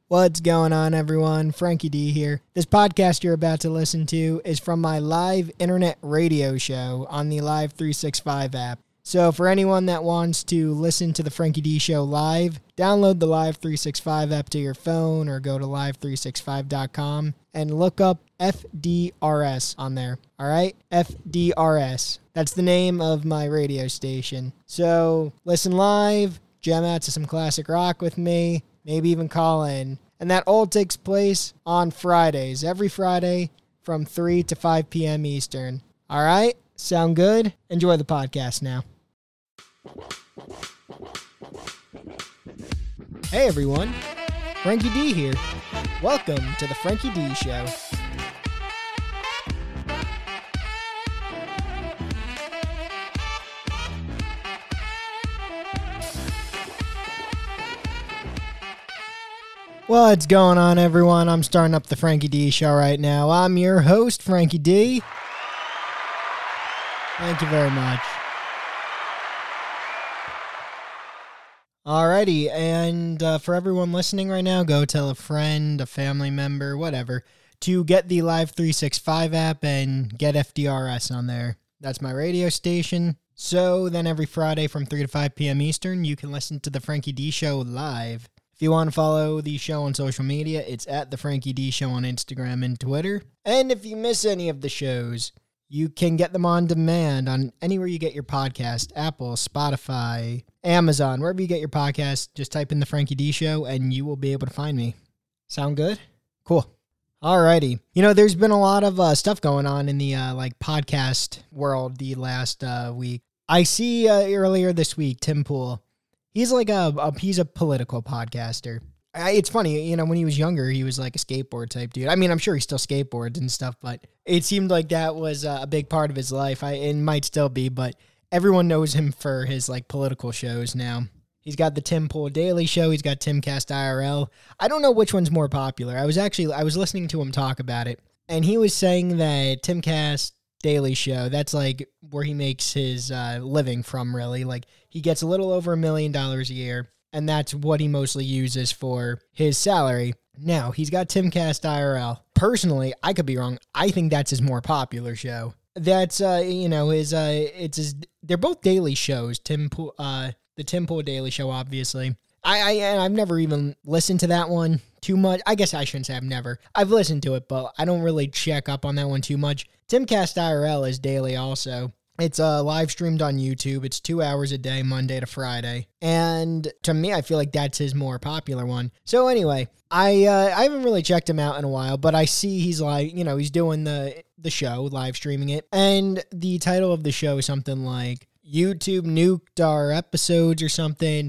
What's going on, everyone? Frankie D here. This podcast you're about to listen to is from my live internet radio show on the Live 365 app. So for anyone that wants to listen to the Frankie D Show live, download the Live 365 app to your phone or go to live365.com and look up FDRS on there. All right? FDRS. That's the name of my radio station. So listen live, jam out to some classic rock with me, maybe even call in. And that all takes place on Fridays, every Friday from 3 to 5 p.m. Eastern. All right? Sound good? Enjoy the podcast now. Hey everyone, Frankie D here. Welcome to the Frankie D Show. What's going on, everyone? I'm starting up the Frankie D Show right now. I'm your host, Frankie D. Thank you very much. Alrighty, and for everyone listening right now, go tell a friend, a family member, whatever, to get the Live 365 app and get FDRS on there. That's my radio station. So then every Friday from 3 to 5 p.m. Eastern, you can listen to the Frankie D Show live. If you want to follow the show on social media, it's at the Frankie D Show on Instagram and Twitter. And if you miss any of the shows, you can get them on demand on anywhere you get your podcast, Apple, Spotify, Amazon, wherever you get your podcast. Just type in the Frankie D Show and you will be able to find me. Sound good? Cool. Alrighty. You know, there's been a lot of stuff going on in the podcast world the last week. I see earlier this week, Tim Pool. He's like he's a political podcaster. It's funny, you know, when he was younger, he was like a skateboard type dude. I mean, I'm sure he still skateboards and stuff, but it seemed like that was a big part of his life. It might still be, but everyone knows him for his like political shows now. He's got the Tim Pool Daily Show. He's got Timcast IRL. I don't know which one's more popular. I was listening to him talk about it, and he was saying that Timcast Daily Show, that's like where he makes his living from, really. Like, he gets a little over $1 million a year, and that's what he mostly uses for his salary. Now, he's got Timcast IRL. Personally, I could be wrong. I think that's his more popular show. That's, they're both daily shows. The Tim Pool Daily Show, obviously. I've never even listened to that one too much. I guess I shouldn't say I've never. I've listened to it, but I don't really check up on that one too much. Timcast IRL is daily also. It's live streamed on YouTube. It's 2 hours a day, Monday to Friday. And to me, I feel like that's his more popular one. So anyway, I haven't really checked him out in a while, but I see he's like, you know, he's doing the show, live streaming it. And the title of the show is something like, YouTube nuked our episodes or something,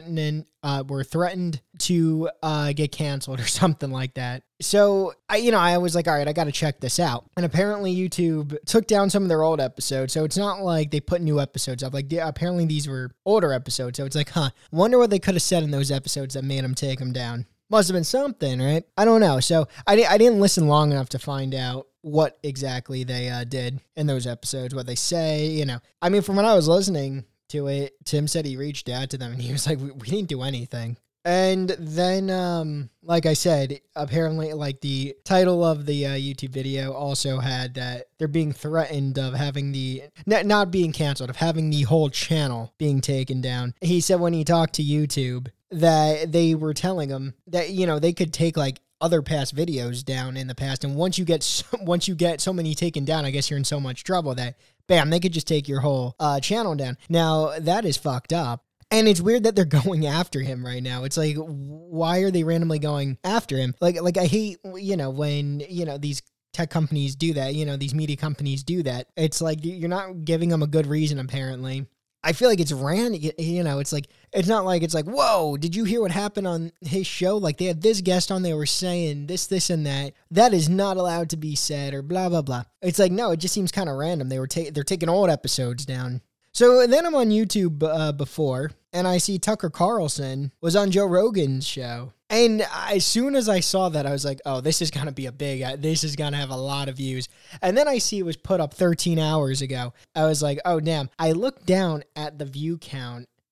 we're threatened to get canceled or something like that. So, I was like, all right, I got to check this out. And apparently YouTube took down some of their old episodes. So it's not like they put new episodes up. Like, apparently these were older episodes. So it's like, wonder what they could have said in those episodes that made them take them down. Must have been something, right? I don't know. So I didn't listen long enough to find out what exactly they did in those episodes, what they say, you know. I mean, from when I was listening to it, Tim said he reached out to them and he was like, we didn't do anything. And then, like I said, apparently, like, the title of the YouTube video also had that they're being threatened of having not being canceled, of having the whole channel being taken down. He said when he talked to YouTube that they were telling him that, you know, they could take, like, other past videos down in the past, and once you get so many taken down, I guess you're in so much trouble that, bam, they could just take your whole channel down. Now, that is fucked up. And it's weird that they're going after him right now. It's like, why are they randomly going after him? Like I hate, you know, when, you know, these tech companies do that, you know, these media companies do that. It's like, you're not giving them a good reason, apparently. I feel like it's random, you know, it's like, it's not like, it's like, whoa, did you hear what happened on his show? Like, they had this guest on, they were saying this, and that. That is not allowed to be said, or blah, blah, blah. It's like, no, it just seems kind of random. They're taking old episodes down. So then I'm on YouTube before, and I see Tucker Carlson was on Joe Rogan's show. And as soon as I saw that, I was like, oh, this is going to be this is going to have a lot of views. And then I see it was put up 13 hours ago. I was like, oh, damn. I looked down at the view count,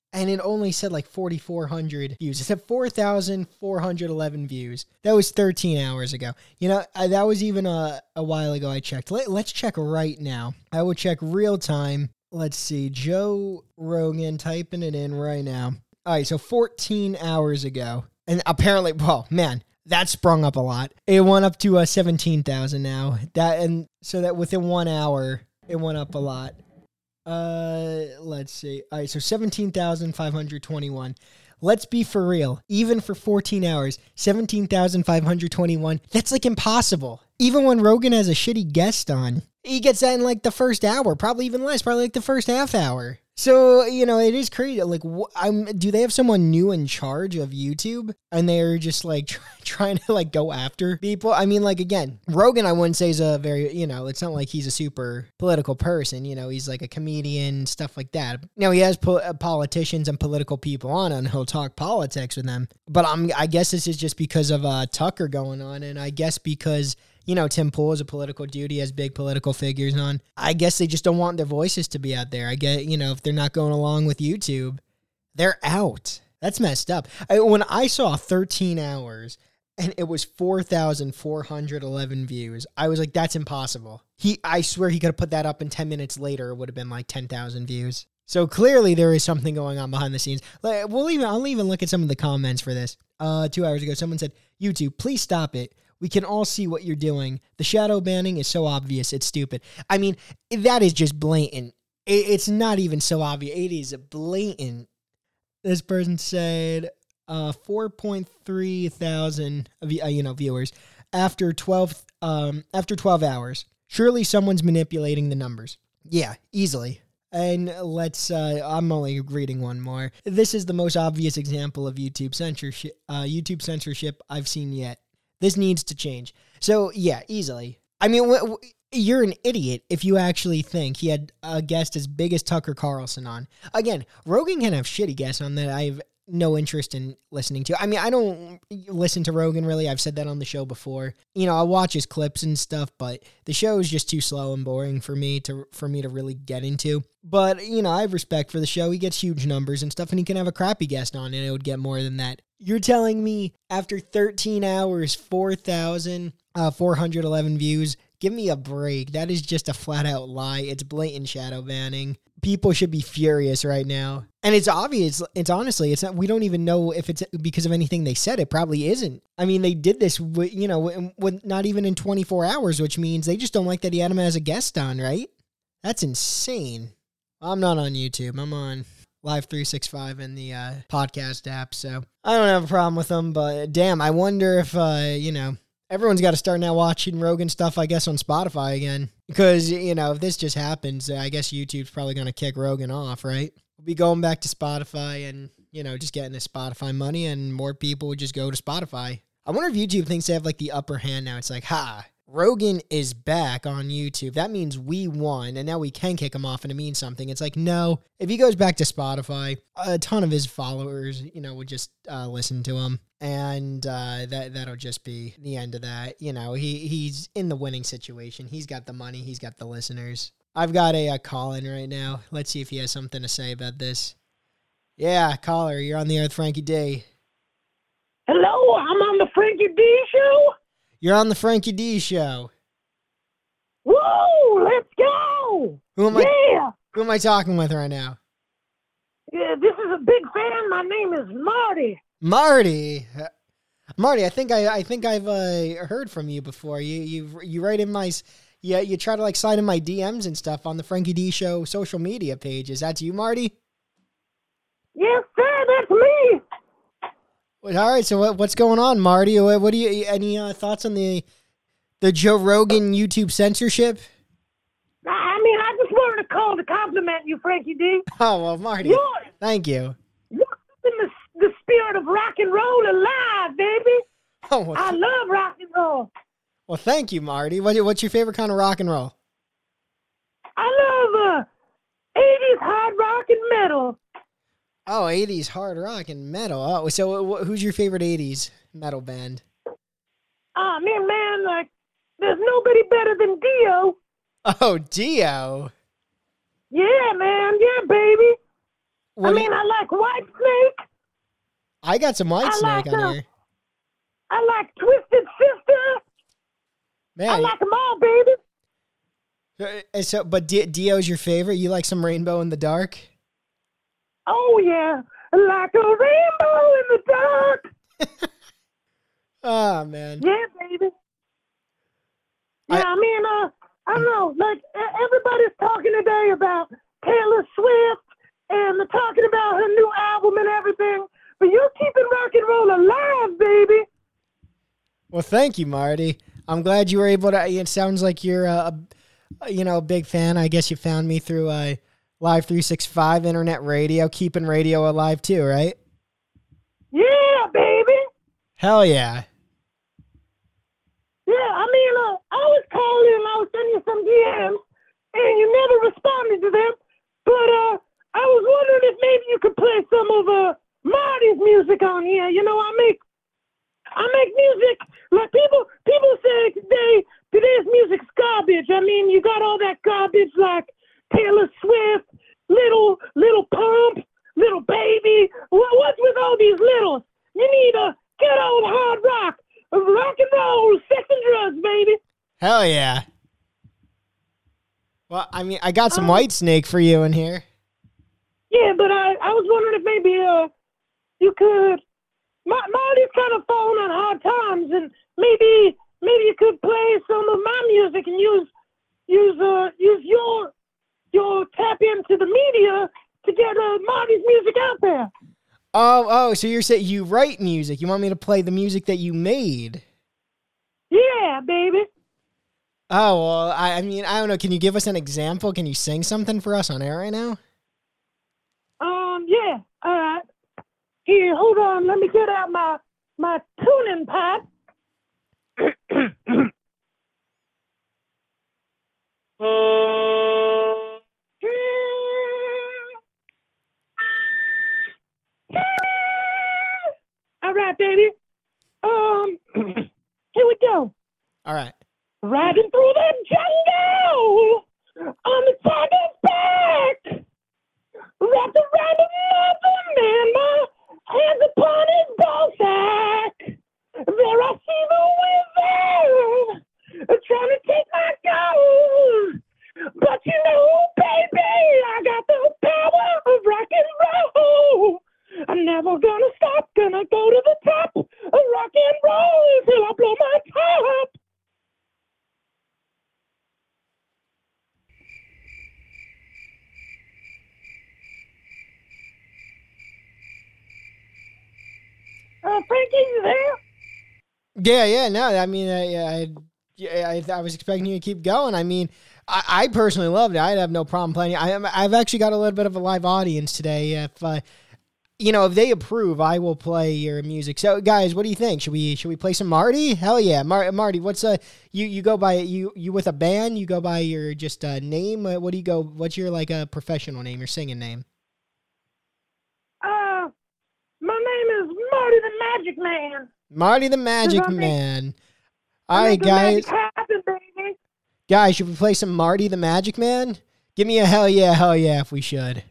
and it only said like 4,400 views. It said 4,411 views. That was 13 hours ago. That was even a while ago I checked. Let's check right now. I will check real time. Let's see. Joe Rogan, typing it in right now. All right, so 14 hours ago. And apparently, that sprung up a lot. It went up to 17,000 now. So that within 1 hour, it went up a lot. Let's see. All right, so 17,521. Let's be for real. Even for 14 hours, 17,521. That's like impossible. Even when Rogan has a shitty guest on, he gets that in like the first hour, probably even less, probably like the first half hour. So, it is crazy. Like, do they have someone new in charge of YouTube and they're just like trying to like go after people? I mean, like, again, Rogan, I wouldn't say is a very, it's not like he's a super political person. He's like a comedian, stuff like that. Now, he has politicians and political people on and he'll talk politics with them. But I guess this is just because of Tucker going on. And I guess because Tim Pool is a political dude. He has big political figures on. I guess they just don't want their voices to be out there. I get, if they're not going along with YouTube, they're out. That's messed up. When I saw 13 hours and it was 4,411 views, I was like, that's impossible. I swear he could have put that up and 10 minutes later, it would have been like 10,000 views. So clearly there is something going on behind the scenes. I'll even look at some of the comments for this. 2 hours ago, someone said, YouTube, please stop it. We can all see what you're doing. The shadow banning is so obvious, it's stupid. I mean, that is just blatant. It's not even so obvious. It is blatant. This person said 4.3 thousand viewers after 12 hours. Surely someone's manipulating the numbers. Yeah, easily. And I'm only reading one more. This is the most obvious example of YouTube censorship I've seen yet. This needs to change. So, yeah, easily. I mean, you're an idiot if you actually think he had a guest as big as Tucker Carlson on. Again, Rogan can have shitty guests on that I have no interest in listening to. I mean, I don't listen to Rogan, really. I've said that on the show before. I'll watch his clips and stuff, but the show is just too slow and boring for me to really get into. But, I have respect for the show. He gets huge numbers and stuff, and he can have a crappy guest on, and it would get more than that. You're telling me after 13 hours, 4,411 views? Give me a break. That is just a flat out lie. It's blatant shadow banning. People should be furious right now. And it's obvious. It's honestly, it's not, we don't even know if it's because of anything they said. It probably isn't. I mean, they did this with not even in 24 hours, which means they just don't like that he had him as a guest on, right? That's insane. I'm not on YouTube. I'm on Live 365 in the podcast app, so I don't have a problem with them, but damn, I wonder if, everyone's got to start now watching Rogan stuff, I guess, on Spotify again, because, if this just happens, I guess YouTube's probably going to kick Rogan off, right? We'll be going back to Spotify and, just getting the Spotify money, and more people would just go to Spotify. I wonder if YouTube thinks they have, like, the upper hand now. It's like, Rogan is back on YouTube. That means we won, and now we can kick him off, and it means something. It's like, no. If he goes back to Spotify, a ton of his followers, would just listen to him, and that'll just be the end of that. He's in the winning situation. He's got the money. He's got the listeners. I've got a call in right now. Let's see if he has something to say about this. Yeah, caller, you're on the air with Frankie D. Hello, I'm on the Frankie D show. You're on the Frankie D show. Woo! Let's go! Who am I talking with right now? Yeah, this is a big fan. My name is Marty. Marty, I think I've heard from you before. You write in my you try to like slide in my DMs and stuff on the Frankie D show social media page. Is that you, Marty? Yes, sir. That's me. All right, so what's going on, Marty? What do you any thoughts on the Joe Rogan YouTube censorship? I mean, I just wanted to call to compliment you, Frankie D. Oh well, Marty, thank you. You're in the spirit of rock and roll alive, baby. Oh, well, I love rock and roll. Well, thank you, Marty. What's your favorite kind of rock and roll? I love 80s hard rock and metal. Oh, 80s hard rock and metal. Oh, so who's your favorite 80s metal band? Man, like, there's nobody better than Dio. Oh, Dio. Yeah, man. Yeah, baby. What do you, I like White Snake. I got some White I Snake like, on here. I like Twisted Sister. I Man, like them all, baby. so but Dio's your favorite? You like some Rainbow in the Dark? Oh, yeah. Like a rainbow in the dark. Oh, man. Yeah, baby. Yeah, I don't know. Like, everybody's talking today about Taylor Swift, and they're talking about her new album and everything. But you're keeping rock and roll alive, baby. Well, thank you, Marty. I'm glad you were able to. It sounds like you're a big fan. I guess you found me through Live 365 internet radio, keeping radio alive too, right? Yeah, baby. Hell yeah. Yeah, I was calling and I was sending you some DMs, and you never responded to them. But I was wondering if maybe you could play some of Marty's music on here. You know, I make music like people say today's music's garbage. I mean, you got all that garbage like Taylor Swift, Little Pump, Little Baby. What's with all these littles? You need a good old hard rock and roll, sex and drugs, baby. Hell yeah. Well, I mean, I got some White Snake for you in here. Yeah, but I was wondering if maybe you could. Marty's kind of falling on hard times, and maybe you could play some of my music and use your tap into the media to get Marty's music out there. Oh, so you're saying you write music. You want me to play the music that you made? Yeah, baby. Oh, well, I mean, I don't know. Can you give us an example? Can you sing something for us on air right now? Yeah. All right. Here, hold on. Let me get out my tuning pad. All right, baby. Here we go. All right. Riding through the jungle on the tiger's back. Wrapped around another man, my hands upon his ball sack. There I see the wizard trying to take my gold. But you know, baby, I got the power of rock and roll. I'm never gonna stop, gonna go to the top of rock and roll till I blow my top. Frankie, you there? Yeah. No, I mean, I was expecting you to keep going. I mean, I personally loved it. I'd have no problem playing. I've actually got a little bit of a live audience today. If they approve, I will play your music. So, guys, what do you think? Should we play some Marty? Hell yeah, Marty. What's you go by you with a band? You go by your just name? What do you go? What's your like a professional name? Your singing name? My name is Marty the Magic Man. Marty the Magic Man. All right, guys. Guys, should we play some Marty the Magic Man? Give me a hell yeah if we should.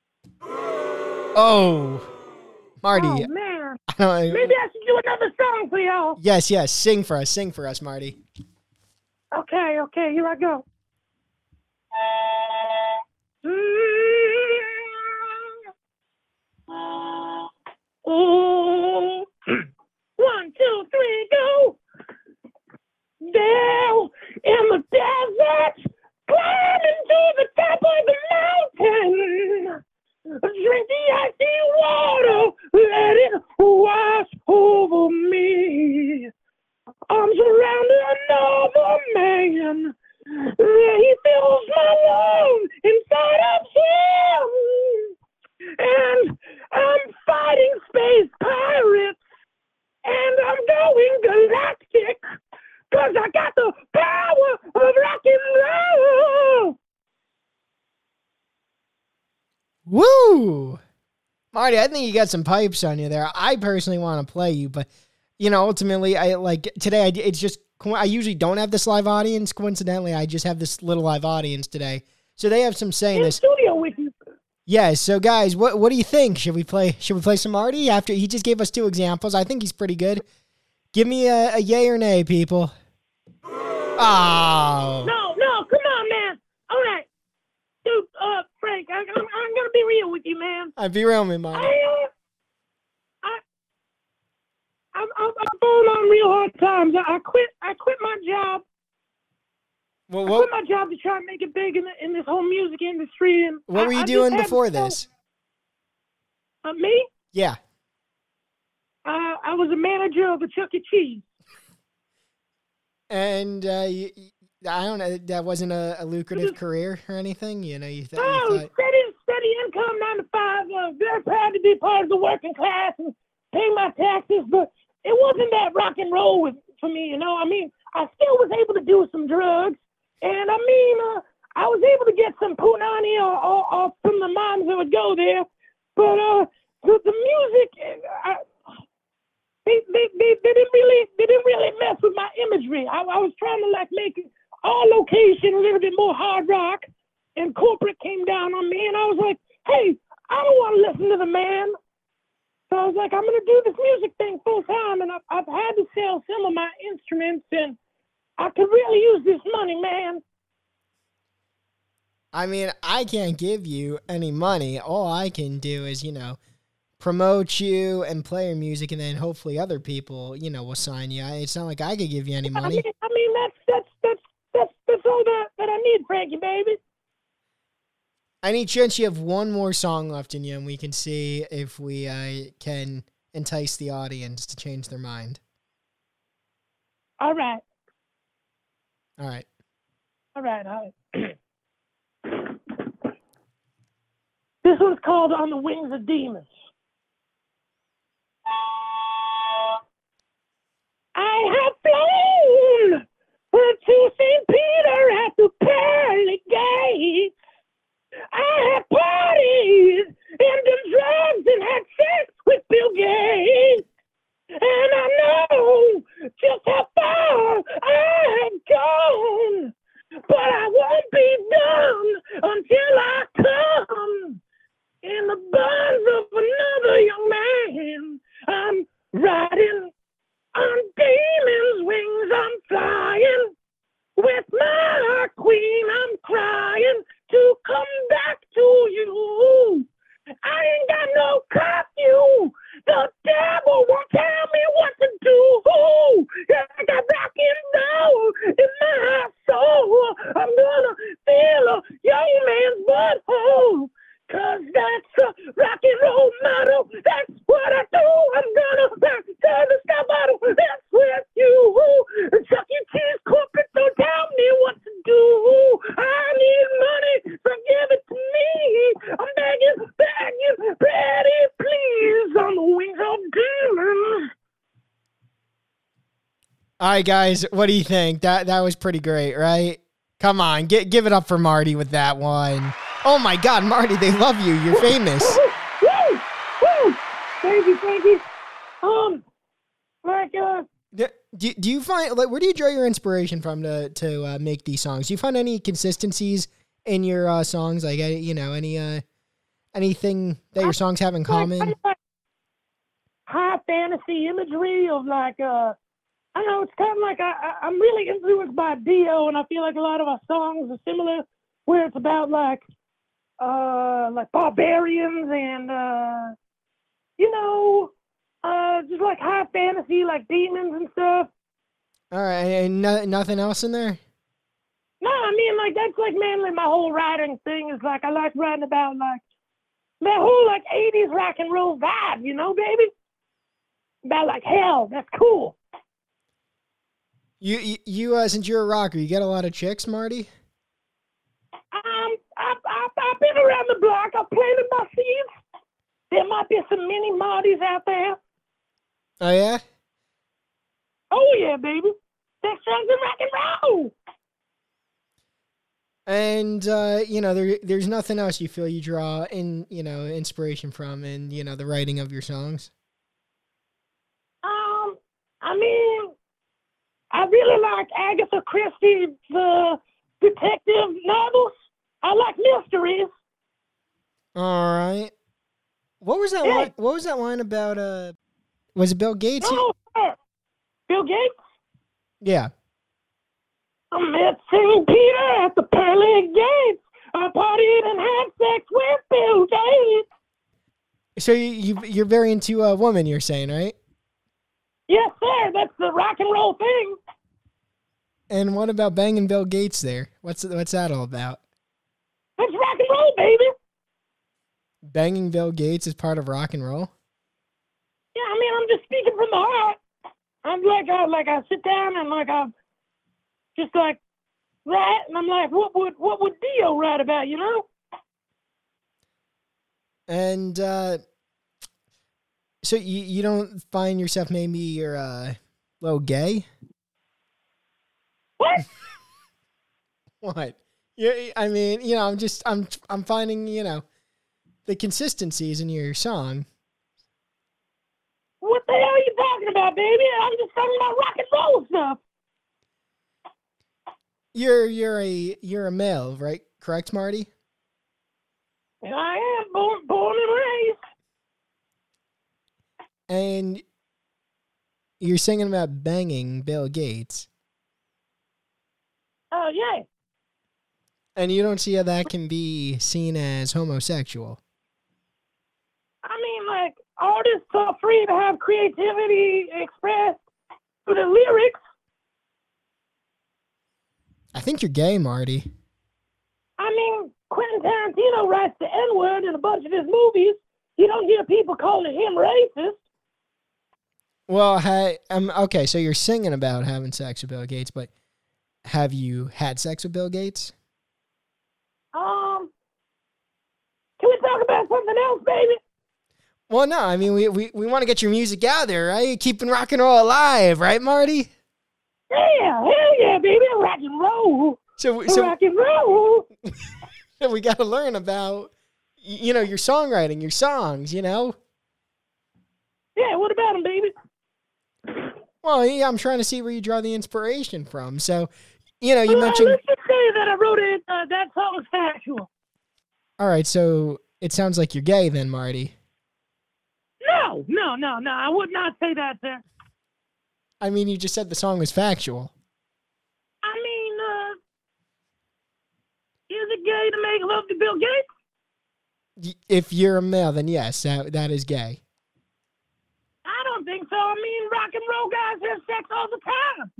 Oh, Marty. Oh, man. Maybe I should do another song for y'all. Yes. Sing for us, Marty. Okay, here I go. Oh, 1, 2, 3, go. Down in the desert, climbing to the top of the mountain. Drink the icy water, let it wash over me. Arms around another man, he fills my lungs inside of him. And I'm fighting space pirates, and I'm going galactic, 'cause I got the power of rock and roll. Woo! Marty, I think you got some pipes on you there. I personally want to play you, but, ultimately, I like today, it's just, I usually don't have this live audience. Coincidentally, I just have this little live audience today. So they have some saying in this. Studio with you. Yeah, so guys, what do you think? Should we play some Marty after he just gave us 2 examples? I think he's pretty good. Give me a yay or nay, people. Oh. No, come on, man. All right. Dude, Frank, I'm gonna be real with you, man. Be real with me, Marty. I'm going on real hard times. I quit my job. Well, I quit my job to try and make it big in this whole music industry. And what were you doing before this? Me? Yeah. I was a manager of a Chuck E. Cheese. And I don't know, that wasn't a lucrative career or anything? You know, you thought... Steady income, 9 to 5. Very proud to be part of the working class and pay my taxes, but it wasn't that rock and roll for me, you know? I mean, I still was able to do some drugs, and I mean, I was able to get some punani or from the moms that would go there, but the music, they didn't really mess with my imagery. I was trying to like make our location a little bit more hard rock, and corporate came down on me, and I was like, hey, I don't want to listen to the man. So I was like, I'm going to do this music thing full time, and I've had to sell some of my instruments, and I could really use this money, man. I mean, I can't give you any money. All I can do is, you know, promote you and play your music, and then hopefully other people, you know, will sign you. It's not like I could give you any money. I mean that's all that I need, Frankie, baby. Any chance you have one more song left in you, and we can see if we can entice the audience to change their mind. All right. All right. This one's called On the Wings of Demons. I have flown to St. Peter at the pearly gates. I have partied and done drugs and had sex with Bill Gates. And I know just how far I have gone. But I won't be done until I come in the bonds of another young man. I'm riding on demons' wings. I'm flying with my queen. I'm crying to come back to you. I ain't got no curfew. The devil won't tell me what to do. I got rock and roll in my soul. I'm gonna feel a young man's butthole. 'Cause that's a rock and roll motto. That's what I do. I'm gonna back to the sky bottle. That's with you. Chuck E. Cheese corporate don't tell me what to do. I need money, so give it to me. I'm begging, pretty please, on the wings of demons. All right, guys, what do you think? That was pretty great, right? Come on, give it up for Marty with that one. Oh my God, Marty, they love you. You're famous. Woo! Thank you. Do you find, like, where do you draw your inspiration from to make these songs? Do you find any consistencies in your songs? Like, you know, anything that your songs have in common? Like high fantasy imagery of like, I don't know, it's kind of like I'm really influenced by Dio, and I feel like a lot of our songs are similar, where it's about like barbarians and, you know, just like high fantasy, like demons and stuff. All right, and nothing else in there? No, I mean, like, that's like mainly my whole writing thing is like, I like writing about like that whole like 80s rock and roll vibe, you know, baby? About like hell, that's cool. You since you're a rocker, you get a lot of chicks, Marty? I've been around the block. I've planted my seeds. There might be some mini Martys out there. Oh, yeah? Oh, yeah, baby. Sex, drugs, and rock and roll. And, you know, there's nothing else you feel you draw inspiration from in, you know, the writing of your songs? I mean, I really like Agatha Christie's detective novels. I like mysteries. All right. What was that Yeah. line? What was that line about? Was it Bill Gates? No, sir. Bill Gates? Yeah. I met St. Peter at the pearly gates. I partied and had sex with Bill Gates. So you're very into a woman. You're saying, right? Yes, sir. That's the rock and roll thing. And what about banging Bill Gates there? What's that all about? That's rock and roll, baby. Banging Bill Gates is part of rock and roll? Yeah, I mean, I'm just speaking from the heart. I'm like I sit down and I just like write, and I'm like, what would Dio write about, you know? And so you don't find yourself maybe you're a little gay? What? What? Yeah, I mean, I'm finding, the consistencies in your song. What the hell are you talking about, baby? I'm just talking about rock and roll stuff. You're a male, right? Correct, Marty? And I am born and raised. And you're singing about banging Bill Gates. Oh, yeah. And you don't see how that can be seen as homosexual. I mean, like, artists are free to have creativity expressed through the lyrics. I think you're gay, Marty. I mean, Quentin Tarantino writes the N-word in a bunch of his movies. You don't hear people calling him racist. Well, okay, so you're singing about having sex with Bill Gates, but have you had sex with Bill Gates? Can we talk about something else, baby? Well, no, I mean, we want to get your music out there, right? Keeping rock and roll alive, right, Marty? Yeah, hell yeah, baby, rock and roll. So Rock and roll. we got to learn about, your songwriting, your songs, Yeah, what about them, baby? Well, yeah, I'm trying to see where you draw the inspiration from. So, you mentioned... Let's just say that I wrote it, that song's factual. All right, so it sounds like you're gay then, Marty. No, I would not say that, sir. I mean, you just said the song was factual. I mean, is it gay to make love to Bill Gates? If you're a male, then yes, that is gay. I don't think so. I mean, rock and roll guys have sex all the time,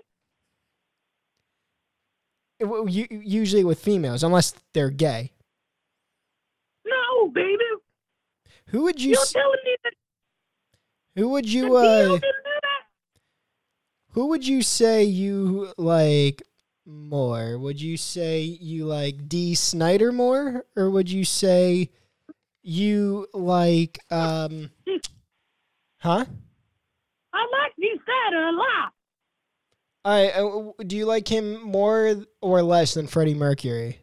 baby. Usually with females, unless they're gay. No, baby. Who would you? You're telling me that? Who would you? Dio didn't do that? Who would you say you like more? Would you say you like Dee Snider more, or would you say you like Huh? I like Dee Snider a lot. Do you like him more or less than Freddie Mercury?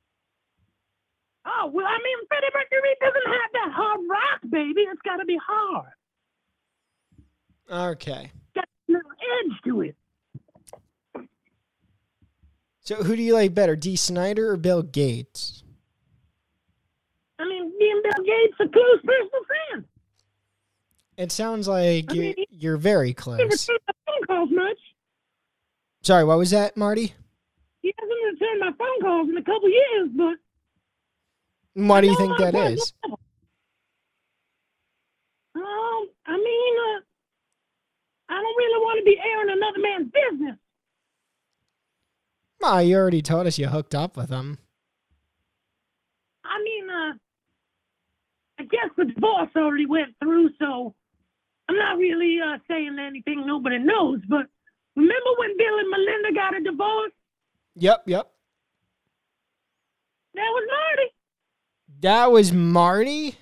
Oh, well, I mean, Freddie Mercury doesn't have that hard rock, baby. It's got to be hard. Okay. Got a little edge to it. So who do you like better, Dee Snider or Bill Gates? I mean, me and Bill Gates are close personal friends. It sounds like you're very He close. hasn't returned my phone calls much. Sorry, what was that, Marty? He hasn't returned my phone calls in a couple years, but... Why do you think that is? I mean, I don't really want to be airing another man's business. Well, you already told us you hooked up with him. I mean, I guess the divorce already went through, so I'm not really saying anything nobody knows, but remember when Bill and Melinda got a divorce? Yep. That was Marty. That was Marty?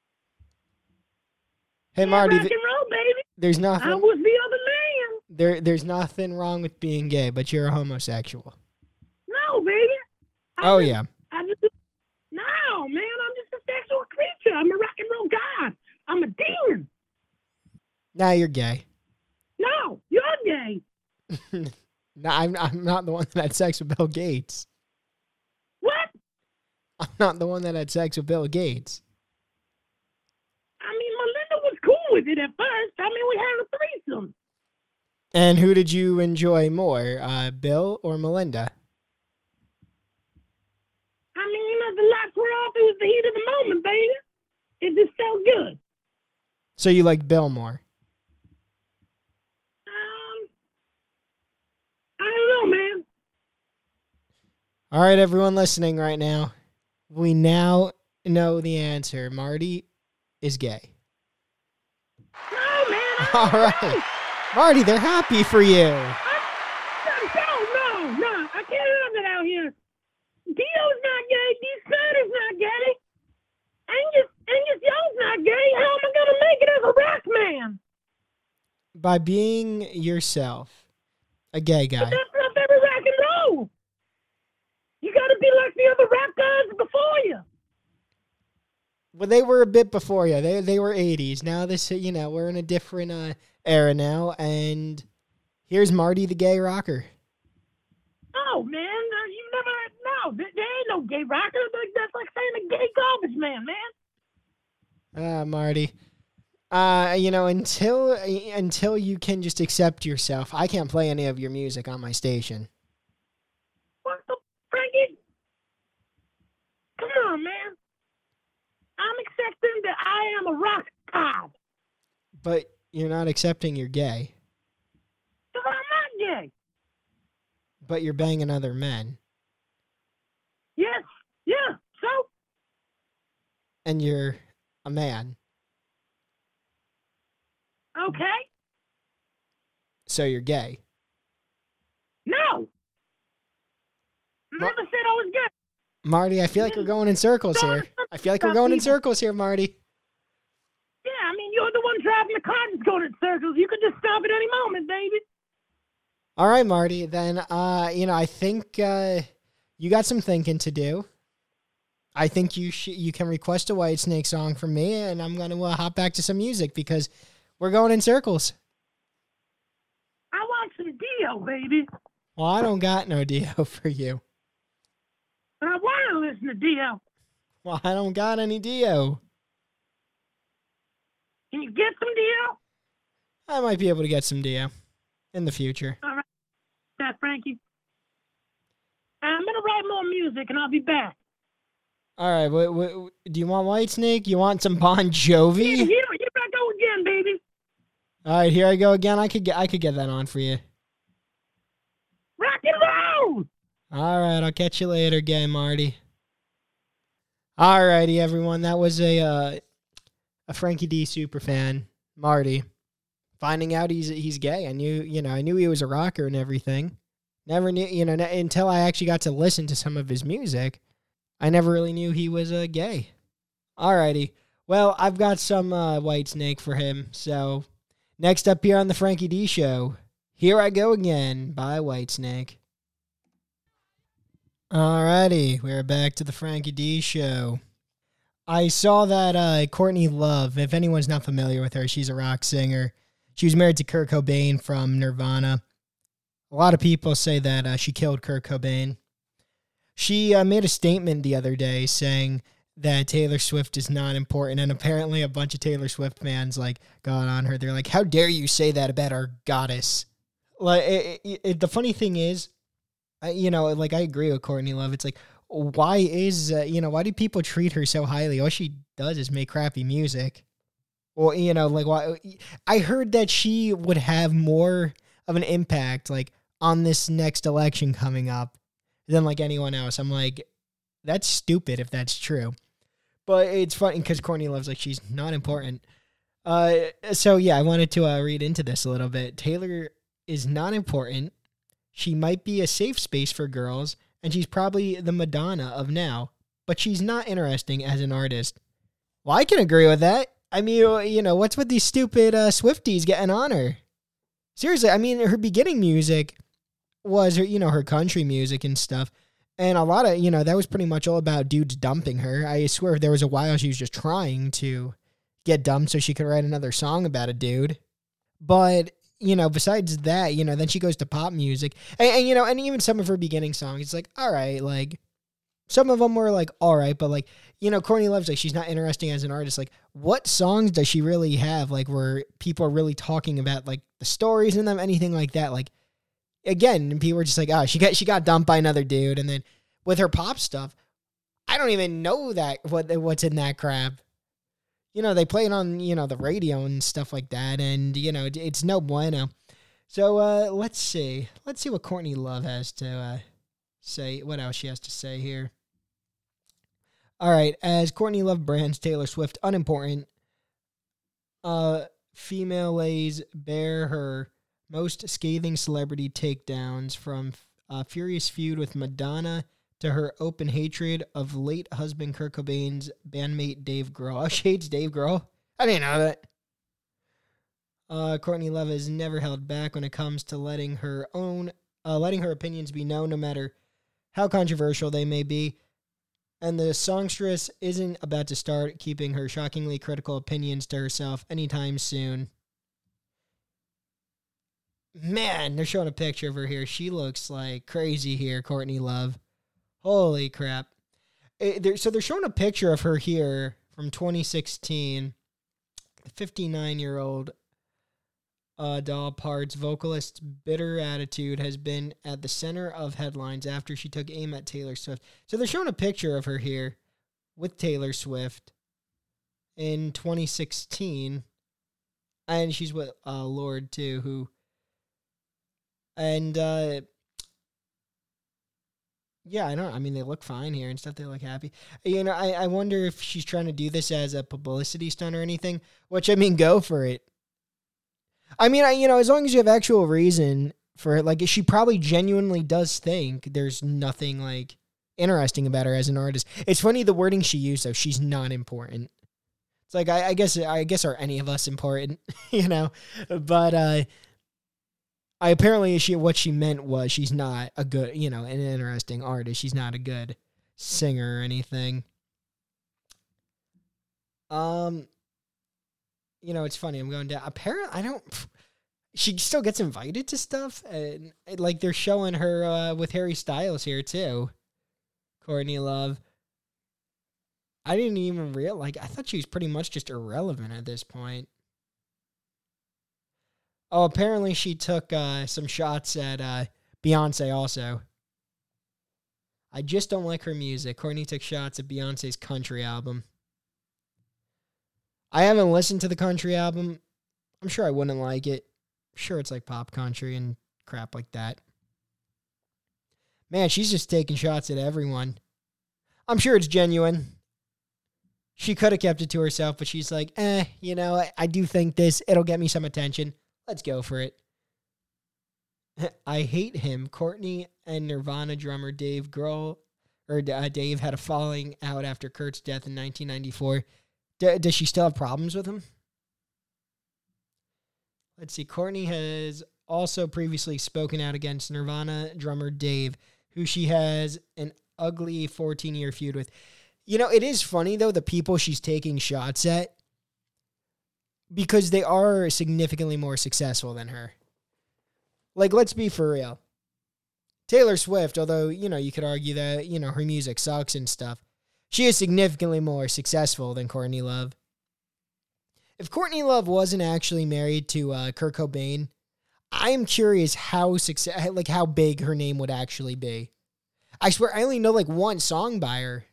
Hey, Marty, rock and roll, baby. there's nothing... I was the other man. There's nothing wrong with being gay, but you're a homosexual. No, baby. Yeah. No, man, I'm just a sexual creature. I'm a rock and roll god. I'm a demon. Now you're gay. No, you're gay. No, I'm not the one that had sex with Bill Gates. What? I'm not the one that had sex with Bill Gates. I mean, Melinda was cool with it at first. I mean, we had a threesome. And who did you enjoy more, Bill or Melinda? I mean, the lights were off. It was the heat of the moment, baby. It just felt good. So you liked Bill more? I don't know, man. All right, everyone listening right now, we now know the answer. Marty is gay. No, man. All right. Marty, they're happy for you. No. I can't have it out here. Dio's not gay. D-Snyder's not gay. Angus Young's not gay. How am I going to make it as a rock man? By being yourself, a gay guy. But that's not very rock and roll. You got to be like the other rap guys before you. Well, they were a bit before you. They were 80s. Now this, we're in a different era now, and here's Marty the gay rocker. Oh, man, you never, no, there ain't no gay rocker. That's like saying a gay garbage man, Marty. Until you can just accept yourself, I can't play any of your music on my station. What the Frankie? Come on, man. I'm accepting that I am a rock god. But you're not accepting you're gay. Because I'm not gay. But you're banging other men. Yes, yeah, so? And you're a man. Okay. So you're gay. No. Never said I was gay. Marty, I feel like we're going in circles here. Marty. Yeah, I mean, you're the one driving the car that's going in circles. You could just stop at any moment, baby. All right, Marty. Then, I think you got some thinking to do. I think you can request a Whitesnake song from me, and I'm going to hop back to some music because we're going in circles. I want some Dio, baby. Well, I don't got no Dio for you. But I want to listen to Dio. Well, I don't got any Dio. Can you get some Dio? I might be able to get some Dio in the future. All right. That's Frankie. I'm going to write more music, and I'll be back. All right. What, do you want Whitesnake? You want some Bon Jovi? Yeah, here I go again, baby. All right, here I go again. I could get that on for you. Rock and roll! All right, I'll catch you later, gay Marty. All righty, everyone. That was a Frankie D super fan, Marty, finding out he's gay. I knew he was a rocker and everything. Never knew, until I actually got to listen to some of his music. I never really knew he was gay. All righty. Well, I've got some Whitesnake for him. So next up here on the Frankie D Show, Here I Go Again by Whitesnake. Alrighty, we're back to the Frankie D Show. I saw that Courtney Love, if anyone's not familiar with her, she's a rock singer. She was married to Kurt Cobain from Nirvana. A lot of people say that she killed Kurt Cobain. She made a statement the other day saying that Taylor Swift is not important, and apparently a bunch of Taylor Swift fans got on her. They're like, "How dare you say that about our goddess?" The funny thing is, I agree with Courtney Love. It's like, why do people treat her so highly? All she does is make crappy music. Well, why? I heard that she would have more of an impact, on this next election coming up than anyone else. I'm like, that's stupid if that's true. But it's funny because Courtney Love's she's not important. So yeah, I wanted to read into this a little bit. Taylor is not important. She might be a safe space for girls, and she's probably the Madonna of now, but she's not interesting as an artist. Well, I can agree with that. I mean, what's with these stupid Swifties getting on her? Seriously, I mean, her beginning music was her country music and stuff, and a lot of, that was pretty much all about dudes dumping her. I swear there was a while she was just trying to get dumped so she could write another song about a dude. But besides that, then she goes to pop music. And even some of her beginning songs, it's all right, Some of them were like, all right, but like, Courtney Love's like, she's not interesting as an artist. Like, what songs does she really have? Like, where people are really talking about like the stories in them, anything like that. Like, again, people were just like, oh, she got dumped by another dude. And then with her pop stuff, I don't even know what's in that crap. They play it on, the radio and stuff like that. And, it's no bueno. So let's see. Let's see what Courtney Love has to say, what else she has to say here. All right, as Courtney Love brands Taylor Swift unimportant, female lays bare her most scathing celebrity takedowns, from a furious feud with Madonna to her open hatred of late husband Kurt Cobain's bandmate Dave Grohl. Oh, she hates Dave Grohl? I didn't know that. Courtney Love has never held back when it comes to letting her opinions be known, no matter how controversial they may be. And the songstress isn't about to start keeping her shockingly critical opinions to herself anytime soon. Man, they're showing a picture of her here. She looks like crazy here, Courtney Love. Holy crap. So they're showing a picture of her here from 2016. The 59-year-old Dolly Parton's vocalist's bitter attitude has been at the center of headlines after she took aim at Taylor Swift. So they're showing a picture of her here with Taylor Swift in 2016. And she's with Lorde, too, yeah, I mean, they look fine here and stuff. They look happy. I wonder if she's trying to do this as a publicity stunt or anything, which, I mean, go for it. I mean, as long as you have actual reason for it, like, she probably genuinely does think there's nothing, like, interesting about her as an artist. It's funny, the wording she used, though. She's not important. It's like, I guess are any of us important, But, apparently what she meant was she's not a good, an interesting artist. She's not a good singer or anything. It's funny. I'm going down. Apparently, she still gets invited to stuff. And, like, they're showing her with Harry Styles here, too. Courtney Love. I didn't even realize. I thought she was pretty much just irrelevant at this point. Oh, apparently she took some shots at Beyonce also. I just don't like her music. Courtney took shots at Beyonce's country album. I haven't listened to the country album. I'm sure I wouldn't like it. I'm sure it's like pop country and crap like that. Man, she's just taking shots at everyone. I'm sure it's genuine. She could have kept it to herself, but she's like, I do think it'll get me some attention. Let's go for it. I hate him. Courtney and Nirvana drummer Dave Grohl, Dave had a falling out after Kurt's death in 1994. Does she still have problems with him? Let's see. Courtney has also previously spoken out against Nirvana drummer Dave, who she has an ugly 14-year feud with. It is funny, though, the people she's taking shots at, because they are significantly more successful than her. Like, let's be for real. Taylor Swift, although, you could argue that, her music sucks and stuff, she is significantly more successful than Courtney Love. If Courtney Love wasn't actually married to Kurt Cobain, I am curious how big her name would actually be. I swear, I only know, like, one song by her.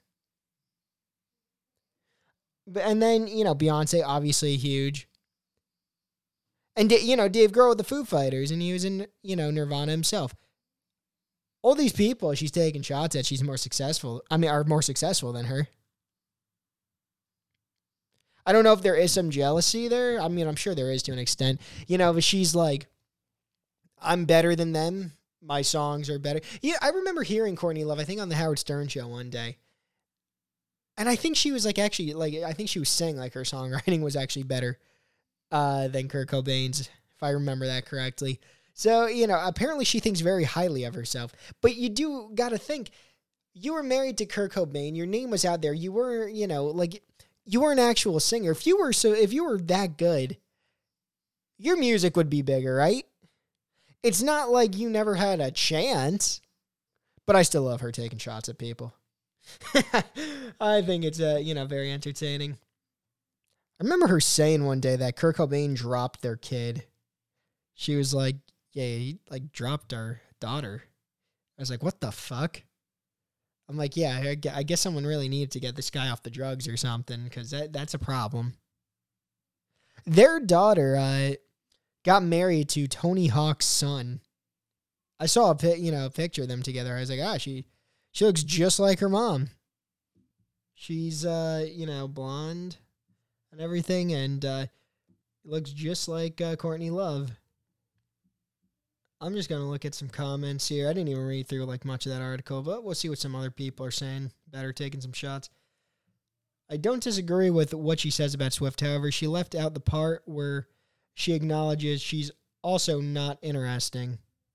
And then, Beyonce, obviously huge. And, Dave Grohl with the Foo Fighters, and he was in, Nirvana himself. All these people she's taking shots at, she's more successful. Are more successful than her. I don't know if there is some jealousy there. I mean, I'm sure there is to an extent. But she's like, I'm better than them. My songs are better. Yeah, I remember hearing Courtney Love, I think on the Howard Stern show one day. And I think she was I think she was saying like her songwriting was actually better than Kurt Cobain's, if I remember that correctly. So, apparently she thinks very highly of herself. But you do got to think, you were married to Kurt Cobain. Your name was out there. You were, you were an actual singer. If you were that good, your music would be bigger, right? It's not like you never had a chance. But I still love her taking shots at people. I think it's, very entertaining. I remember her saying one day that Kurt Cobain dropped their kid. She was like, yeah, he dropped our daughter. I was like, what the fuck? I'm like, yeah, I guess someone really needed to get this guy off the drugs or something, because that's a problem. Their daughter got married to Tony Hawk's son. I saw a picture of them together. I was like, she looks just like her mom. She's, blonde and everything, and looks just like Courtney Love. I'm just going to look at some comments here. I didn't even read through much of that article, but we'll see what some other people are saying. Better taking some shots. I don't disagree with what she says about Swift. However, she left out the part where she acknowledges she's also not interesting.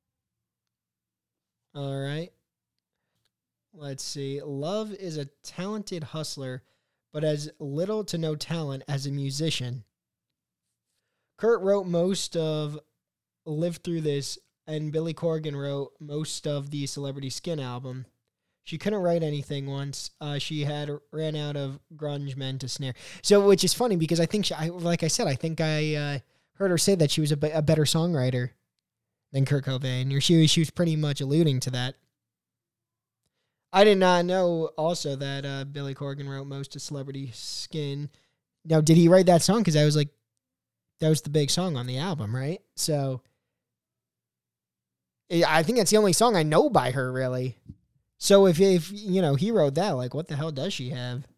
All right. Let's see. Love is a talented hustler, but has little to no talent as a musician. Kurt wrote most of Live Through This, and Billy Corgan wrote most of the Celebrity Skin album. She couldn't write anything once. She had ran out of grunge men to snare. So, which is funny because I think, I heard her say that she was a better songwriter than Kurt Cobain. Or she was pretty much alluding to that. I did not know also that Billy Corgan wrote most of Celebrity Skin. Now, did he write that song? Because that was the big song on the album, right? So I think that's the only song I know by her, really. So if he wrote that, what the hell does she have?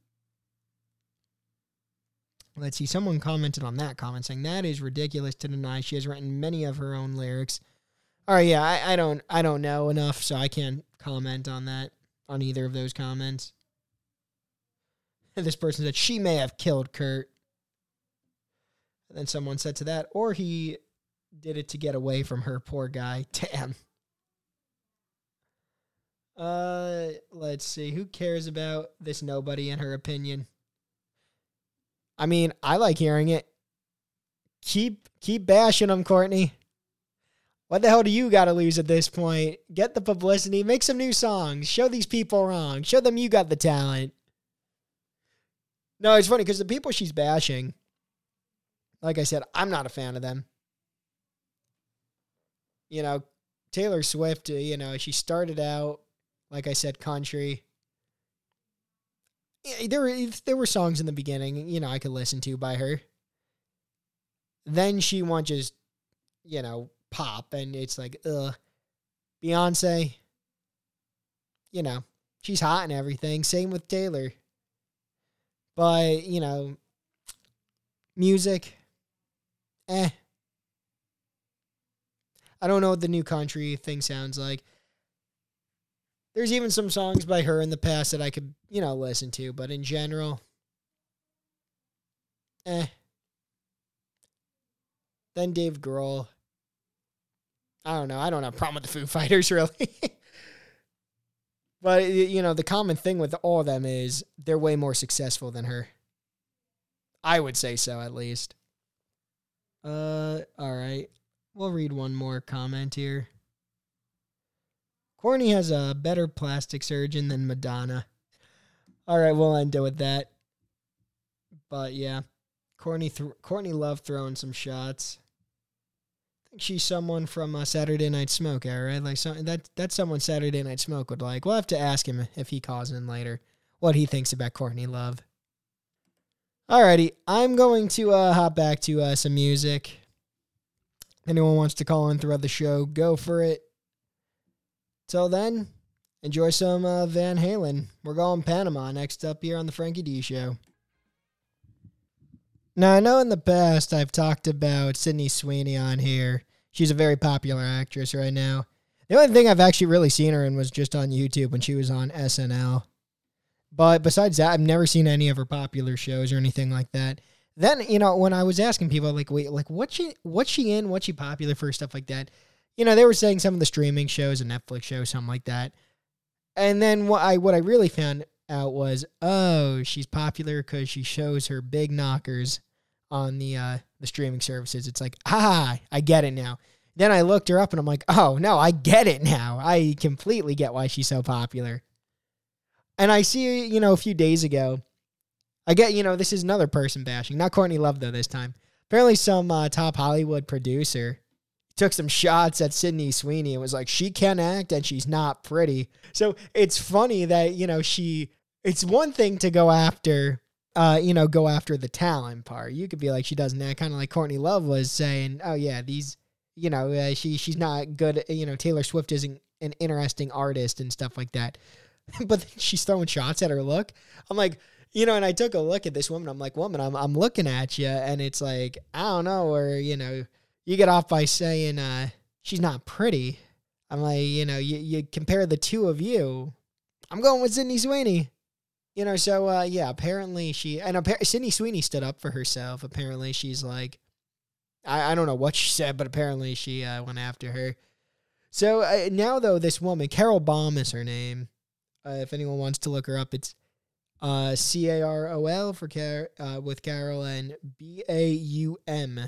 Let's see. Someone commented on that comment saying that is ridiculous to deny she has written many of her own lyrics. All right, yeah, I don't know enough, so I can't comment on that, on either of those comments. This person said she may have killed Kurt. And then someone said to that, or he did it to get away from her, poor guy. Damn. Let's see. Who cares about this nobody and her opinion? I mean, I like hearing it. Keep bashing them, Courtney. What the hell do you got to lose at this point? Get the publicity. Make some new songs. Show these people wrong. Show them you got the talent. No, it's funny because the people she's bashing, like I said, I'm not a fan of them. Taylor Swift, she started out, like I said, country. There were songs in the beginning, I could listen to by her. Then she wants just, pop, and it's like, ugh. Beyonce, she's hot and everything. Same with Taylor. But, music, I don't know what the new country thing sounds like. There's even some songs by her in the past that I could, listen to, but in general, Then Dave Grohl. I don't know. I don't have a problem with the Foo Fighters, really. But, the common thing with all of them is they're way more successful than her. I would say so, at least. All right. We'll read one more comment here. Courtney has a better plastic surgeon than Madonna. All right, we'll end it with that. But, yeah. Courtney loved throwing some shots. I think she's someone from Saturday Night Smoke, right? That's someone Saturday Night Smoke would like. We'll have to ask him if he calls in later what he thinks about Courtney Love. Alrighty, I'm going to hop back to some music. Anyone wants to call in throughout the show, go for it. Till then, enjoy some Van Halen. We're going Panama next up here on the Frankie D Show. Now, I know in the past I've talked about Sydney Sweeney on here. She's a very popular actress right now. The only thing I've actually really seen her in was just on YouTube when she was on SNL. But besides that, I've never seen any of her popular shows or anything like that. Then, when I was asking people, what's she in? What's she popular for? Stuff like that. They were saying some of the streaming shows, a Netflix show, something like that. And then what I really found out was, she's popular because she shows her big knockers on the streaming services. It's like, I get it now. Then I looked her up and I'm like, oh, no, I get it now. I completely get why she's so popular. And I see, a few days ago, I get, this is another person bashing. Not Courtney Love, though, this time. Apparently some top Hollywood producer took some shots at Sydney Sweeney and was like, she can act and she's not pretty. So it's funny that, it's one thing to go after, the talent part. You could be like, she doesn't act, kind of like Courtney Love was saying, oh yeah, these, she's not good. Taylor Swift isn't an interesting artist and stuff like that. But she's throwing shots at her look. I'm like, and I took a look at this woman. I'm like, woman, I'm looking at you. And it's like, I don't know, or, you get off by saying she's not pretty. I'm like, you compare the two of you. I'm going with Sydney Sweeney. Apparently Sydney Sweeney stood up for herself. Apparently she's like, I don't know what she said, but apparently she went after her. So now, though, this woman, Carol Baum is her name. If anyone wants to look her up, it's Carol with Carol and Baum.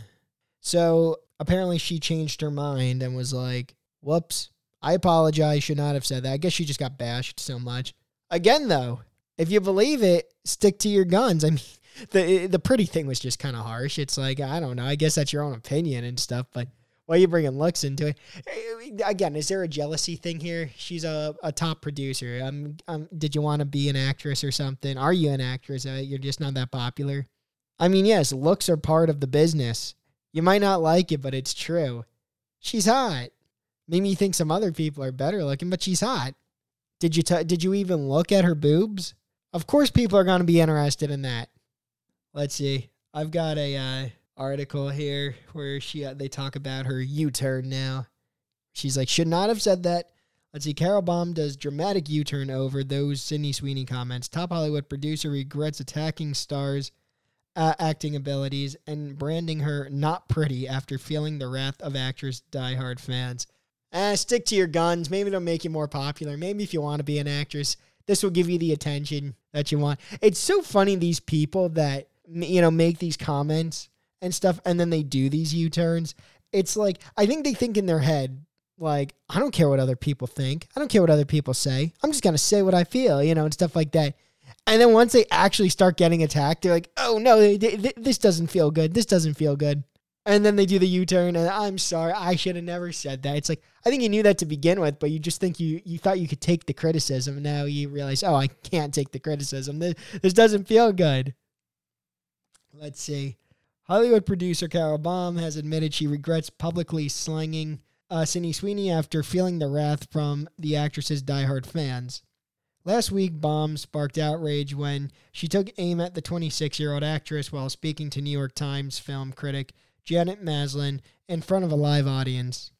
So apparently she changed her mind and was like, whoops, I apologize, should not have said that. I guess she just got bashed so much. Again, though, if you believe it, stick to your guns. I mean, the pretty thing was just kind of harsh. It's like, I don't know, I guess that's your own opinion and stuff, but why are you bringing looks into it? Again, is there a jealousy thing here? She's a top producer. Did you want to be an actress or something? Are you an actress? You're just not that popular. I mean, yes, looks are part of the business. You might not like it, but it's true. She's hot. Maybe you think some other people are better looking, but she's hot. Did you even look at her boobs? Of course people are going to be interested in that. Let's see. I've got a article here where they talk about her U-turn now. She's like, should not have said that. Let's see. Carol Baum does dramatic U-turn over those Sydney Sweeney comments. Top Hollywood producer regrets attacking stars' acting abilities and branding her not pretty after feeling the wrath of actress diehard fans. Stick to your guns. Maybe it'll make you more popular. Maybe if you want to be an actress, this will give you the attention that you want. It's so funny, these people that, make these comments and stuff, and then they do these U-turns. It's like, I think they think in their head, like, I don't care what other people think. I don't care what other people say. I'm just going to say what I feel, and stuff like that. And then once they actually start getting attacked, they're like, oh, no, this doesn't feel good. This doesn't feel good. And then they do the U-turn, and I'm sorry, I should have never said that. It's like, I think you knew that to begin with, but you just think you thought you could take the criticism. And now you realize, oh, I can't take the criticism. This doesn't feel good. Let's see. Hollywood producer Carol Baum has admitted she regrets publicly slanging Sydney Sweeney after feeling the wrath from the actress's diehard fans. Last week, Baum sparked outrage when she took aim at the 26-year-old actress while speaking to New York Times film critic Janet Maslin in front of a live audience.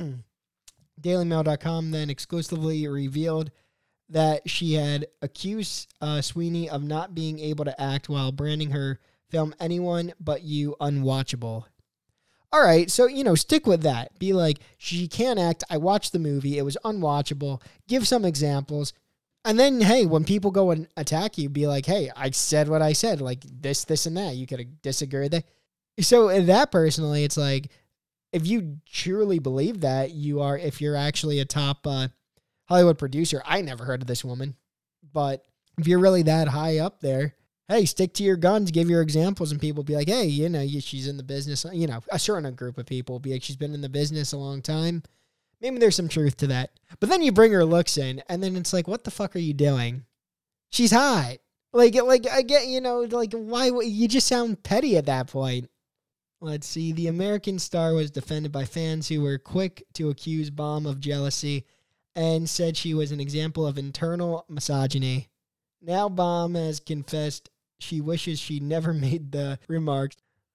DailyMail.com then exclusively revealed that she had accused Sweeney of not being able to act while branding her film Anyone But You unwatchable. All right, so, stick with that. Be like, she can't act. I watched the movie. It was unwatchable. Give some examples. And then, hey, when people go and attack you, be like, hey, I said what I said. Like this, and that. You could disagree with that. So that personally, it's like, if you truly believe that if you're actually a top Hollywood producer, I never heard of this woman. But if you're really that high up there, hey, stick to your guns, give your examples, and people be like, hey, she's in the business. A certain group of people will be like, she's been in the business a long time. Maybe there's some truth to that. But then you bring her looks in, and then it's like, what the fuck are you doing? She's hot. Like I get, why? You just sound petty at that point. Let's see. The American star was defended by fans who were quick to accuse Baum of jealousy and said she was an example of internal misogyny. Now Baum has confessed she wishes she never made the remarks.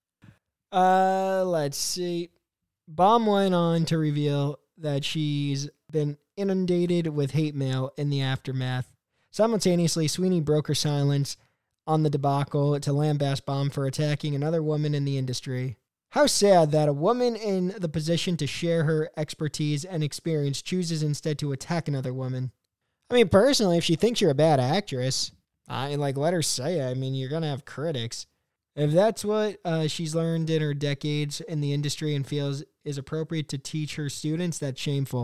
Let's see. Baum went on to reveal that she's been inundated with hate mail in the aftermath. Simultaneously, Sweeney broke her silence on the debacle to lambaste Baum for attacking another woman in the industry. How sad that a woman in the position to share her expertise and experience chooses instead to attack another woman. I mean, personally, if she thinks you're a bad actress, let her say it. I mean, you're going to have critics. If that's what she's learned in her decades in the industry and feels is appropriate to teach her students, that's shameful.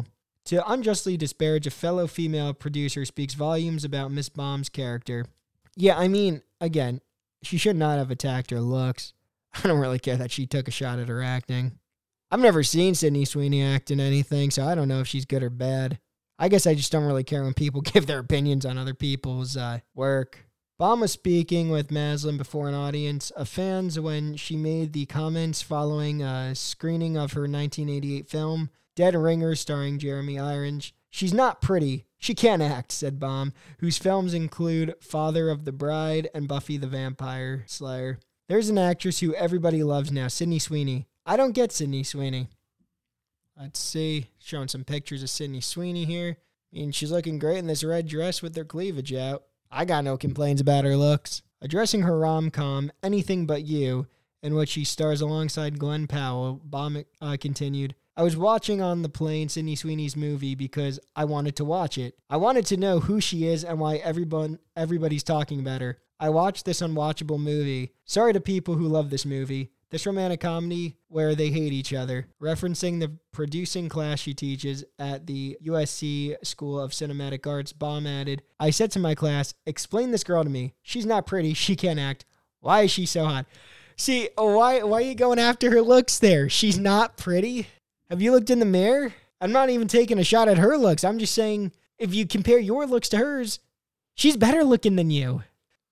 To unjustly disparage a fellow female producer speaks volumes about Miss Baum's character. Yeah, I mean, again, she should not have attacked her looks. I don't really care that she took a shot at her acting. I've never seen Sydney Sweeney act in anything, so I don't know if she's good or bad. I guess I just don't really care when people give their opinions on other people's work. Baum was speaking with Maslin before an audience of fans when she made the comments following a screening of her 1988 film, Dead Ringers, starring Jeremy Irons. She's not pretty. She can't act, said Baum, whose films include Father of the Bride and Buffy the Vampire Slayer. There's an actress who everybody loves now, Sydney Sweeney. I don't get Sydney Sweeney. Let's see. Showing some pictures of Sydney Sweeney here. I mean, she's looking great in this red dress with her cleavage out. I got no complaints about her looks. Addressing her rom-com, Anything But You, in which she stars alongside Glenn Powell, Baum continued, I was watching on the plane Sydney Sweeney's movie because I wanted to watch it. I wanted to know who she is and why everybody's talking about her. I watched this unwatchable movie. Sorry to people who love this movie. This romantic comedy where they hate each other, referencing the producing class she teaches at the USC School of Cinematic Arts, Baum added, I said to my class, explain this girl to me. She's not pretty. She can't act. Why is she so hot? See, why are you going after her looks there? She's not pretty? Have you looked in the mirror? I'm not even taking a shot at her looks. I'm just saying, if you compare your looks to hers, she's better looking than you.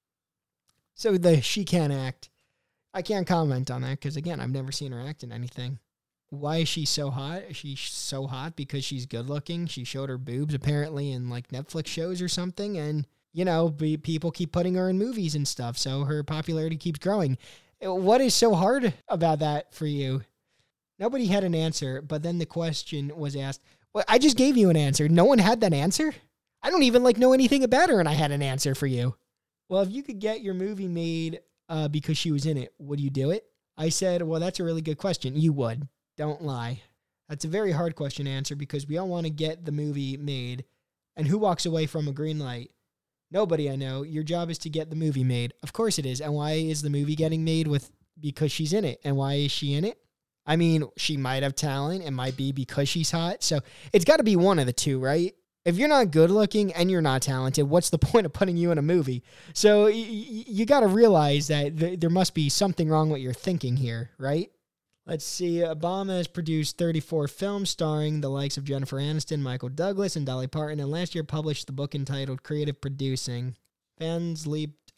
So she can't act. I can't comment on that because, again, I've never seen her act in anything. Why is she so hot? Is she so hot because she's good looking? She showed her boobs apparently in like Netflix shows or something. And, you know, people keep putting her in movies and stuff. So her popularity keeps growing. What is so hard about that for you? Nobody had an answer. But then the question was asked. Well, I just gave you an answer. No one had that answer? I don't even know anything about her and I had an answer for you. Well, if you could get your movie made because she was in it, would you do it? I said, well, that's a really good question. You would. Don't lie. That's a very hard question to answer because we all want to get the movie made. And who walks away from a green light? Nobody I know. Your job is to get the movie made. Of course it is. And why is the movie getting made because she's in it? And why is she in it? I mean, she might have talent. It might be because she's hot. So it's got to be one of the two, right? If you're not good looking and you're not talented, what's the point of putting you in a movie? So you got to realize that there must be something wrong with your thinking here, right? Let's see. Baum has produced 34 films starring the likes of Jennifer Aniston, Michael Douglas, and Dolly Parton, and last year published the book entitled Creative Producing. Fans leaped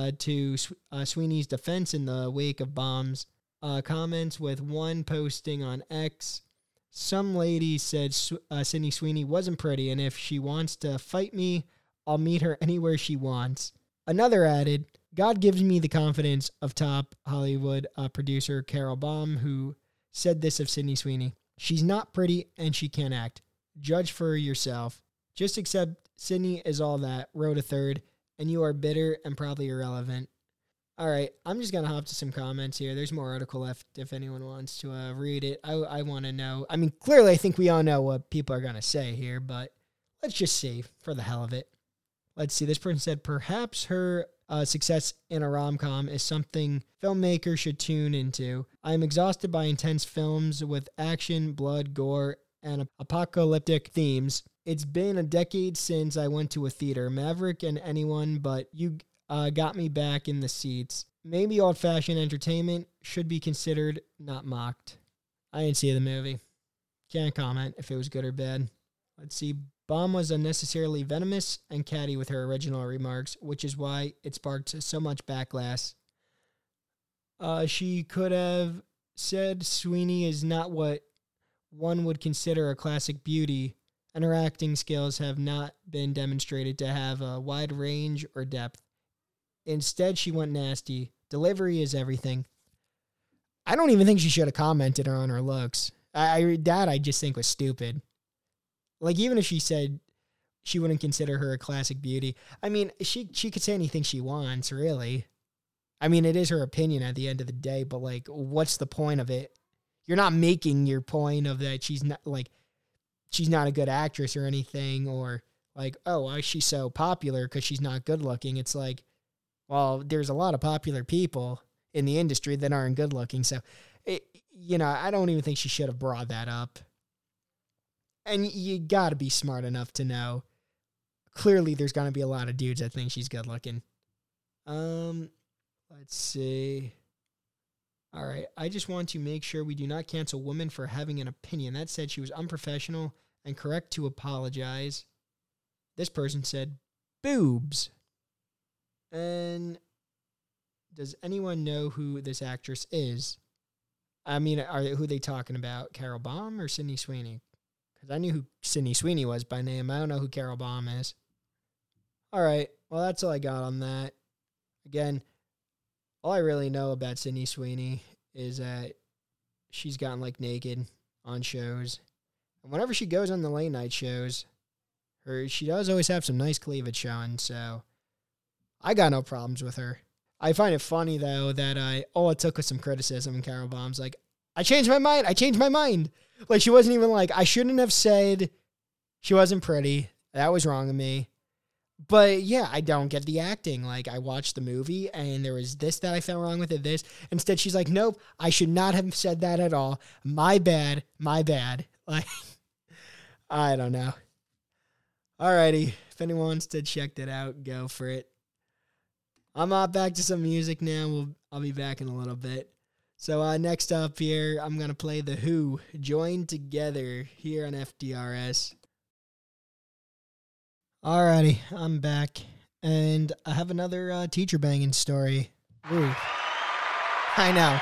to Sweeney's defense in the wake of Baum's comments, with one posting on X. Some lady said Sydney Sweeney wasn't pretty, and if she wants to fight me, I'll meet her anywhere she wants. Another added, God gives me the confidence of top Hollywood producer Carol Baum, who said this of Sydney Sweeney. She's not pretty, and she can't act. Judge for yourself. Just accept Sydney is all that, wrote a third, and you are bitter and probably irrelevant. All right, I'm just going to hop to some comments here. There's more article left if anyone wants to read it. I want to know. I mean, clearly I think we all know what people are going to say here, but let's just see for the hell of it. Let's see. This person said, perhaps her success in a rom-com is something filmmakers should tune into. I am exhausted by intense films with action, blood, gore, and apocalyptic themes. It's been a decade since I went to a theater. Maverick and anyone but you got me back in the seats. Maybe old-fashioned entertainment should be considered, not mocked. I didn't see the movie. Can't comment if it was good or bad. Let's see. Baum was unnecessarily venomous and catty with her original remarks, which is why it sparked so much backlash. She could have said Sweeney is not what one would consider a classic beauty, and her acting skills have not been demonstrated to have a wide range or depth. Instead, she went nasty. Delivery is everything. I don't even think she should have commented on her looks. I just think was stupid. Like, even if she said she wouldn't consider her a classic beauty, I mean, she could say anything she wants, really. I mean, it is her opinion at the end of the day, but, like, what's the point of it? You're not making your point of that she's not a good actress or anything, or, like, oh, why is she so popular because she's not good looking? It's like, well, there's a lot of popular people in the industry that aren't good looking. So, I don't even think she should have brought that up. And you gotta be smart enough to know. Clearly, there's gonna be a lot of dudes that think she's good looking. Let's see. All right. I just want to make sure we do not cancel women for having an opinion. That said, she was unprofessional and correct to apologize. This person said boobs. And does anyone know who this actress is? I mean, who are they talking about? Carol Baum or Sydney Sweeney? Because I knew who Sydney Sweeney was by name. I don't know who Carol Baum is. All right. Well, that's all I got on that. Again, all I really know about Sydney Sweeney is that she's gotten like naked on shows. And whenever she goes on the late night shows, she does always have some nice cleavage showing. So I got no problems with her. I find it funny, though, that all it took was some criticism, and Carol Baum's like, I changed my mind. Like, she wasn't even like, I shouldn't have said she wasn't pretty. That was wrong of me. But, yeah, I don't get the acting. Like, I watched the movie, and there was this that I found wrong with it, this. Instead, she's like, nope, I should not have said that at all. My bad. Like, I don't know. Alrighty. If anyone wants to check that out, go for it. I'm back to some music now. I'll be back in a little bit. So next up here, I'm going to play The Who, Joined Together, here on FDRS. Alrighty, I'm back. And I have another teacher banging story. Ooh. I know.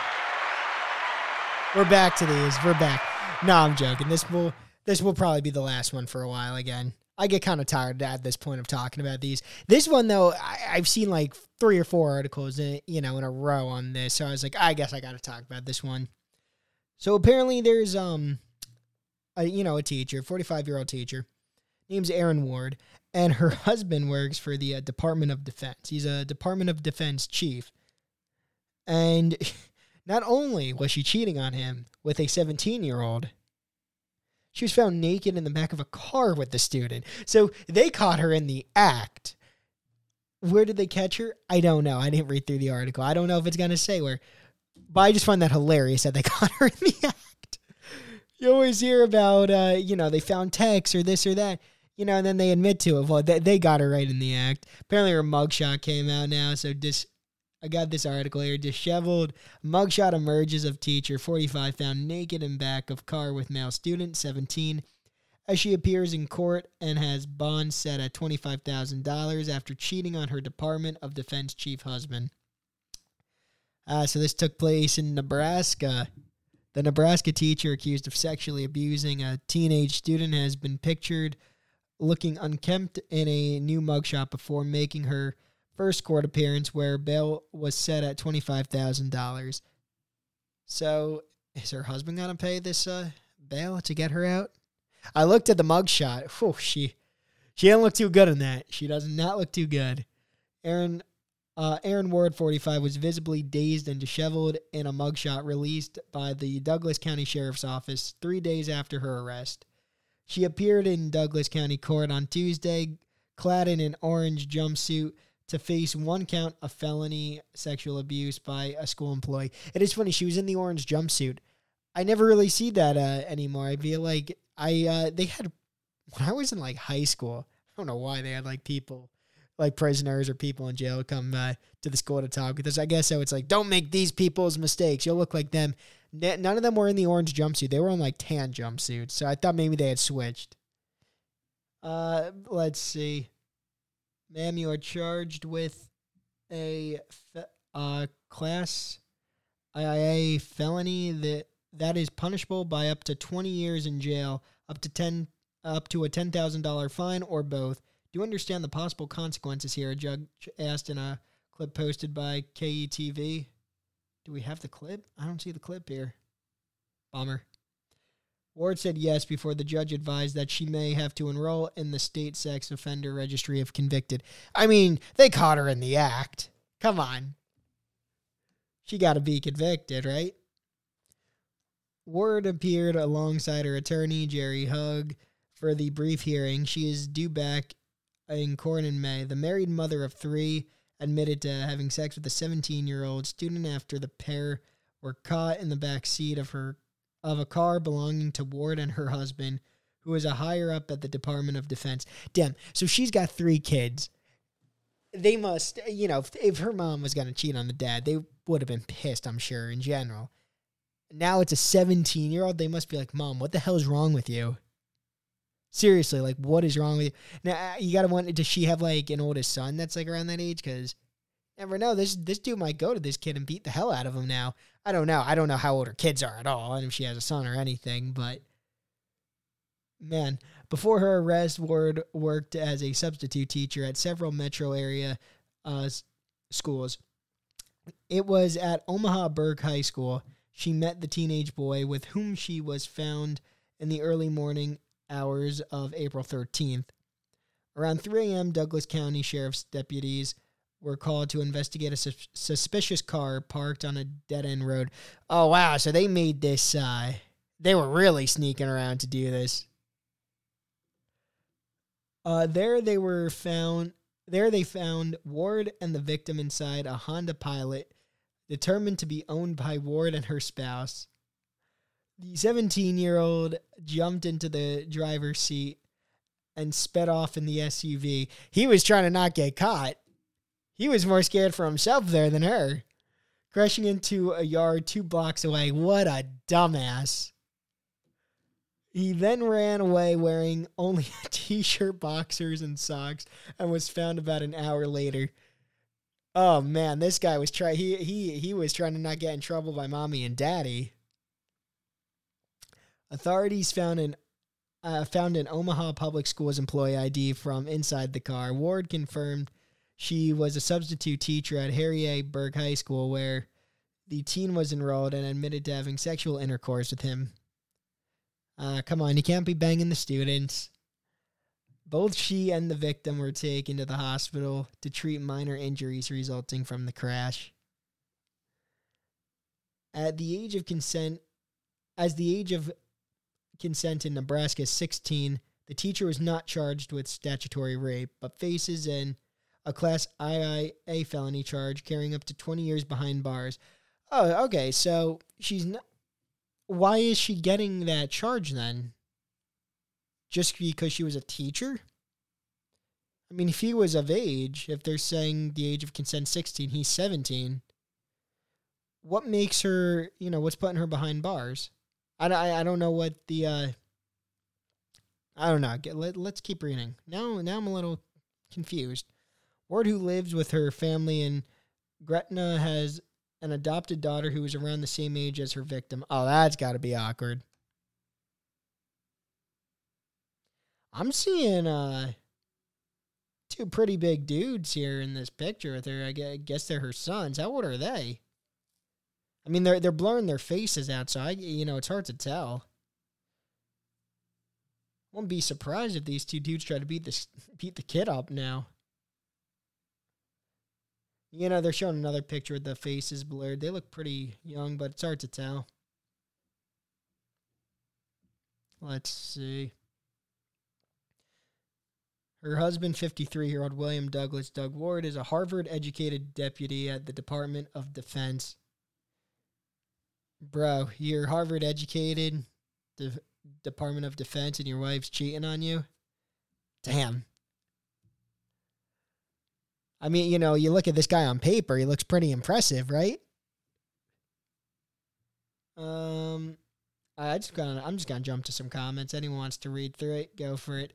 We're back to these. We're back. No, I'm joking. This will probably be the last one for a while again. I get kind of tired at this point of talking about these. This one, though, I've seen like 3 or 4 articles in a row on this. So I was like, I guess I got to talk about this one. So apparently there's a teacher, 45-year-old teacher, name's Aaron Ward, and her husband works for the Department of Defense. He's a Department of Defense chief. And not only was she cheating on him with a 17-year-old, she was found naked in the back of a car with the student. So they caught her in the act. Where did they catch her? I don't know. I didn't read through the article. I don't know if it's going to say where. But I just find that hilarious that they caught her in the act. You always hear about, they found texts or this or that, and then they admit to it. Well, they got her right in the act. Apparently her mugshot came out now, so I got this article here. Disheveled mugshot emerges of teacher 45 found naked in back of car with male student 17 as she appears in court and has bond set at $25,000 after cheating on her Department of Defense chief husband. So this took place in Nebraska. The Nebraska teacher accused of sexually abusing a teenage student has been pictured looking unkempt in a new mugshot before making her first court appearance, where bail was set at $25,000. So, is her husband going to pay this bail to get her out? I looked at the mugshot. Whew, she didn't look too good in that. She does not look too good. Aaron Ward, 45, was visibly dazed and disheveled in a mugshot released by the Douglas County Sheriff's Office 3 days after her arrest. She appeared in Douglas County Court on Tuesday, clad in an orange jumpsuit, to face 1 count of felony sexual abuse by a school employee. It is funny, she was in the orange jumpsuit. I never really see that anymore. I feel like they had, when I was in like high school, I don't know why they had like people, like prisoners or people in jail come to the school to talk with us. I guess so. It's like, don't make these people's mistakes. You'll look like them. None of them were in the orange jumpsuit. They were on like tan jumpsuits. So I thought maybe they had switched. Let's see. Ma'am, you are charged with a class IIA felony that is punishable by up to 20 years in jail, up to a $10,000 fine, or both. Do you understand the possible consequences here? A judge asked in a clip posted by KETV. Do we have the clip? I don't see the clip here. Bummer. Ward said yes before the judge advised that she may have to enroll in the state sex offender registry if convicted. I mean, they caught her in the act. Come on. She got to be convicted, right? Ward appeared alongside her attorney, Jerry Hugg, for the brief hearing. She is due back in court in May. The married mother of 3 admitted to having sex with a 17-year-old student after the pair were caught in the back seat of a car belonging to Ward and her husband, who was a higher up at the Department of Defense. Damn, so she's got 3 kids. They must, if her mom was going to cheat on the dad, they would have been pissed, I'm sure, in general. Now it's a 17-year-old. They must be like, Mom, what the hell is wrong with you? Seriously, like, what is wrong with you? Now, you got to wonder, does she have, like, an oldest son that's, like, around that age? Because never know. This dude might go to this kid and beat the hell out of him now. I don't know. I don't know how old her kids are at all, and if she has a son or anything, but man, before her arrest, Ward worked as a substitute teacher at several metro area schools. It was at Omaha Burke High School she met the teenage boy with whom she was found in the early morning hours of April 13th. Around 3 a.m., Douglas County Sheriff's deputies were called to investigate a suspicious car parked on a dead-end road. Oh, wow, so they made this, they were really sneaking around to do this. There they found Ward and the victim inside a Honda Pilot, determined to be owned by Ward and her spouse. The 17-year-old jumped into the driver's seat and sped off in the SUV. He was trying to not get caught. He was more scared for himself there than her. Crashing into a yard 2 blocks away. What a dumbass. He then ran away wearing only a t-shirt, boxers, and socks, and was found about an hour later. Oh man, this guy was he was trying to not get in trouble by mommy and daddy. Authorities found an Omaha Public Schools employee ID from inside the car. Ward confirmed she was a substitute teacher at Harry A. Burke High School, where the teen was enrolled, and admitted to having sexual intercourse with him. Come on, you can't be banging the students. Both she and the victim were taken to the hospital to treat minor injuries resulting from the crash. As the age of consent in Nebraska is 16, the teacher was not charged with statutory rape, but faces a Class IIA felony charge carrying up to 20 years behind bars. Oh, okay, so she's not... Why is she getting that charge then? Just because she was a teacher? I mean, if he was of age, if they're saying the age of consent 16, he's 17. What makes her, what's putting her behind bars? I don't know what the, I don't know. Let's keep reading. Now I'm a little confused. Ward, who lives with her family in Gretna, has an adopted daughter who is around the same age as her victim. Oh, that's got to be awkward. I'm seeing 2 pretty big dudes here in this picture with her. I guess they're her sons. How old are they? I mean, they're blurring their faces out, so it's hard to tell. Won't be surprised if these 2 dudes try to beat the kid up now. They're showing another picture with the faces blurred. They look pretty young, but it's hard to tell. Let's see. Her husband, 53-year-old William Douglas Doug Ward, is a Harvard-educated deputy at the Department of Defense. Bro, you're Harvard-educated, the Department of Defense, and your wife's cheating on you? Damn. I mean, you look at this guy on paper, he looks pretty impressive, right? I'm just gonna jump to some comments. Anyone wants to read through it, go for it.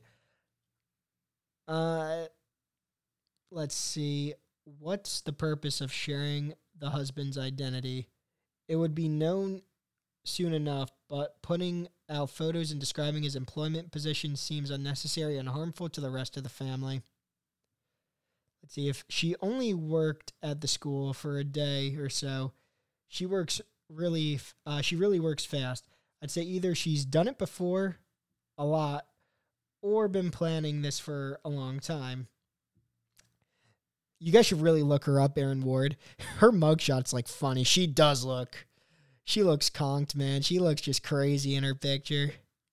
Let's see. What's the purpose of sharing the husband's identity? It would be known soon enough, but putting out photos and describing his employment position seems unnecessary and harmful to the rest of the family. Let's see, if she only worked at the school for a day or so, she really works fast. I'd say either she's done it before a lot or been planning this for a long time. You guys should really look her up, Aaron Ward. Her mugshot's funny. She looks conked, man. She looks just crazy in her picture.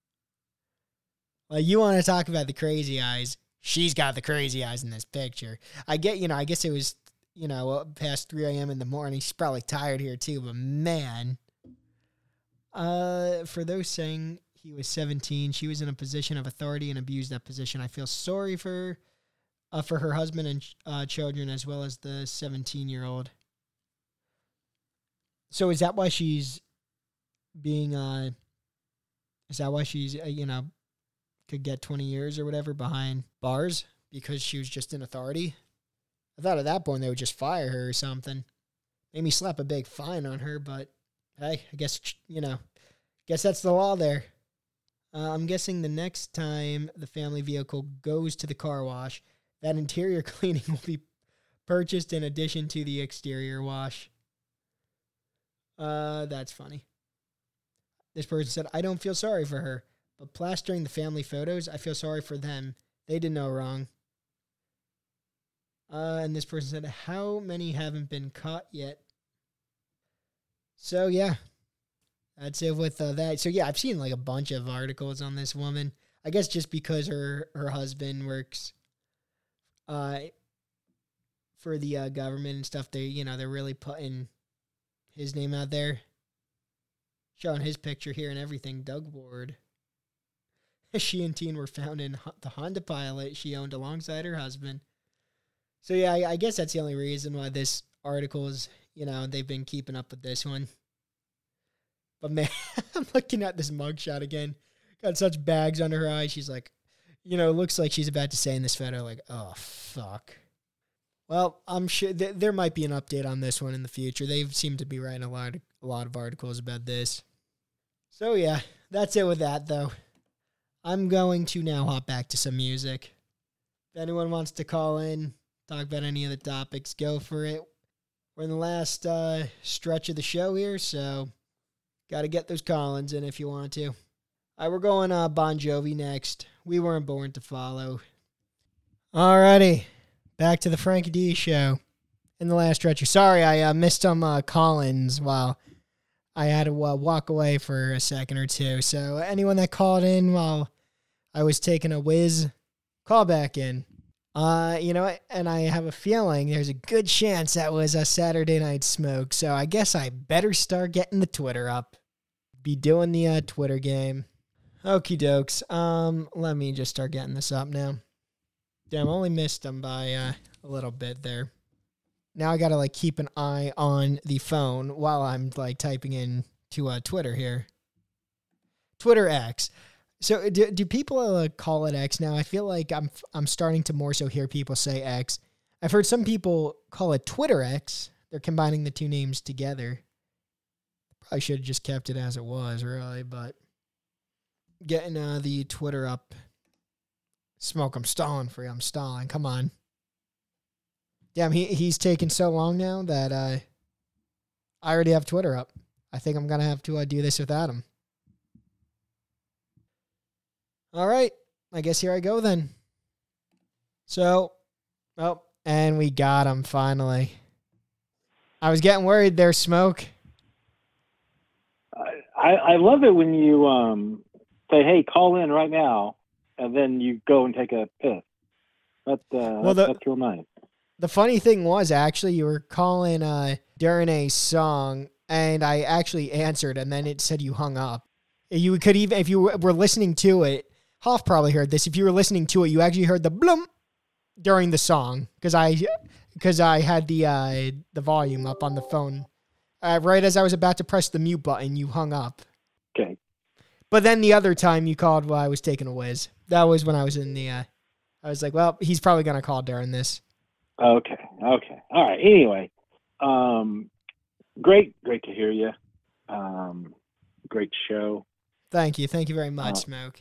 You want to talk about the crazy eyes? She's got the crazy eyes in this picture. I guess it was, past 3 a.m. in the morning. She's probably tired here too, but man. For those saying he was 17. She was in a position of authority and abused that position. I feel sorry for her husband and children, as well as the 17-year-old. So is that why she's being, is that why she's, could get 20 years or whatever behind bars? Because she was just in authority? I thought at that point they would just fire her or something. Maybe slap a big fine on her, but hey, I guess, guess that's the law there. I'm guessing the next time the family vehicle goes to the car wash, that interior cleaning will be purchased in addition to the exterior wash. That's funny. This person said, I don't feel sorry for her, but plastering the family photos, I feel sorry for them. They did no wrong. And this person said, how many haven't been caught yet? So, yeah, that's it with that. So, yeah, I've seen like a bunch of articles on this woman. I guess just because her husband works for the government and stuff, they're really putting his name out there. Showing his picture here and everything. Doug Ward. She and Teen were found in the Honda Pilot she owned alongside her husband. So, yeah, I guess that's the only reason why this article is, they've been keeping up with this one. But, man, I'm looking at this mugshot again. Got such bags under her eyes. She's like, it looks like she's about to say in this photo, like, oh, fuck. Well, I'm sure there might be an update on this one in the future. They seem to be writing a lot of articles about this. So, yeah, that's it with that, though. I'm going to now hop back to some music. If anyone wants to call in, talk about any of the topics, go for it. We're in the last stretch of the show here, so got to get those call-ins in if you want to. All right, we're going Bon Jovi next. We Weren't Born to Follow. Alrighty, back to the Frankie D show in the last stretch. Sorry, I missed some call-ins while I had to walk away for a second or two. So anyone that called in while I was taking a whiz, call back in. And I have a feeling there's a good chance that was a Saturday Night Smoke, so I guess I better start getting the Twitter up. Be doing the Twitter game. Okie dokes. Let me just start getting this up now. Damn, I only missed them by a little bit there. Now I gotta keep an eye on the phone while I'm typing in to Twitter here. Twitter X. So do people call it X now? I feel like I'm starting to more so hear people say X. I've heard some people call it Twitter X. They're combining the two names together. Probably should have just kept it as it was, really, but getting the Twitter up. Smoke, I'm stalling for you. I'm stalling. Come on. Damn, he's taking so long now that I already have Twitter up. I think I'm going to have to do this without him. All right, I guess here I go then. So, and we got him finally. I was getting worried there, Smoke. I love it when you say, hey, call in right now, and then you go and take a piss. That's real nice. The funny thing was, actually, you were calling during a song, and I actually answered, and then it said you hung up. You could even, if you were listening to it, Hoff probably heard this. If you were listening to it, you actually heard the bloom during the song because I had the volume up on the phone. Right as I was about to press the mute button, you hung up. Okay. But then the other time you called while I was taking a whiz. That was when I was in the. I was like, well, he's probably gonna call during this. Okay. All right. Anyway, great to hear you. Great show. Thank you very much, Smoke.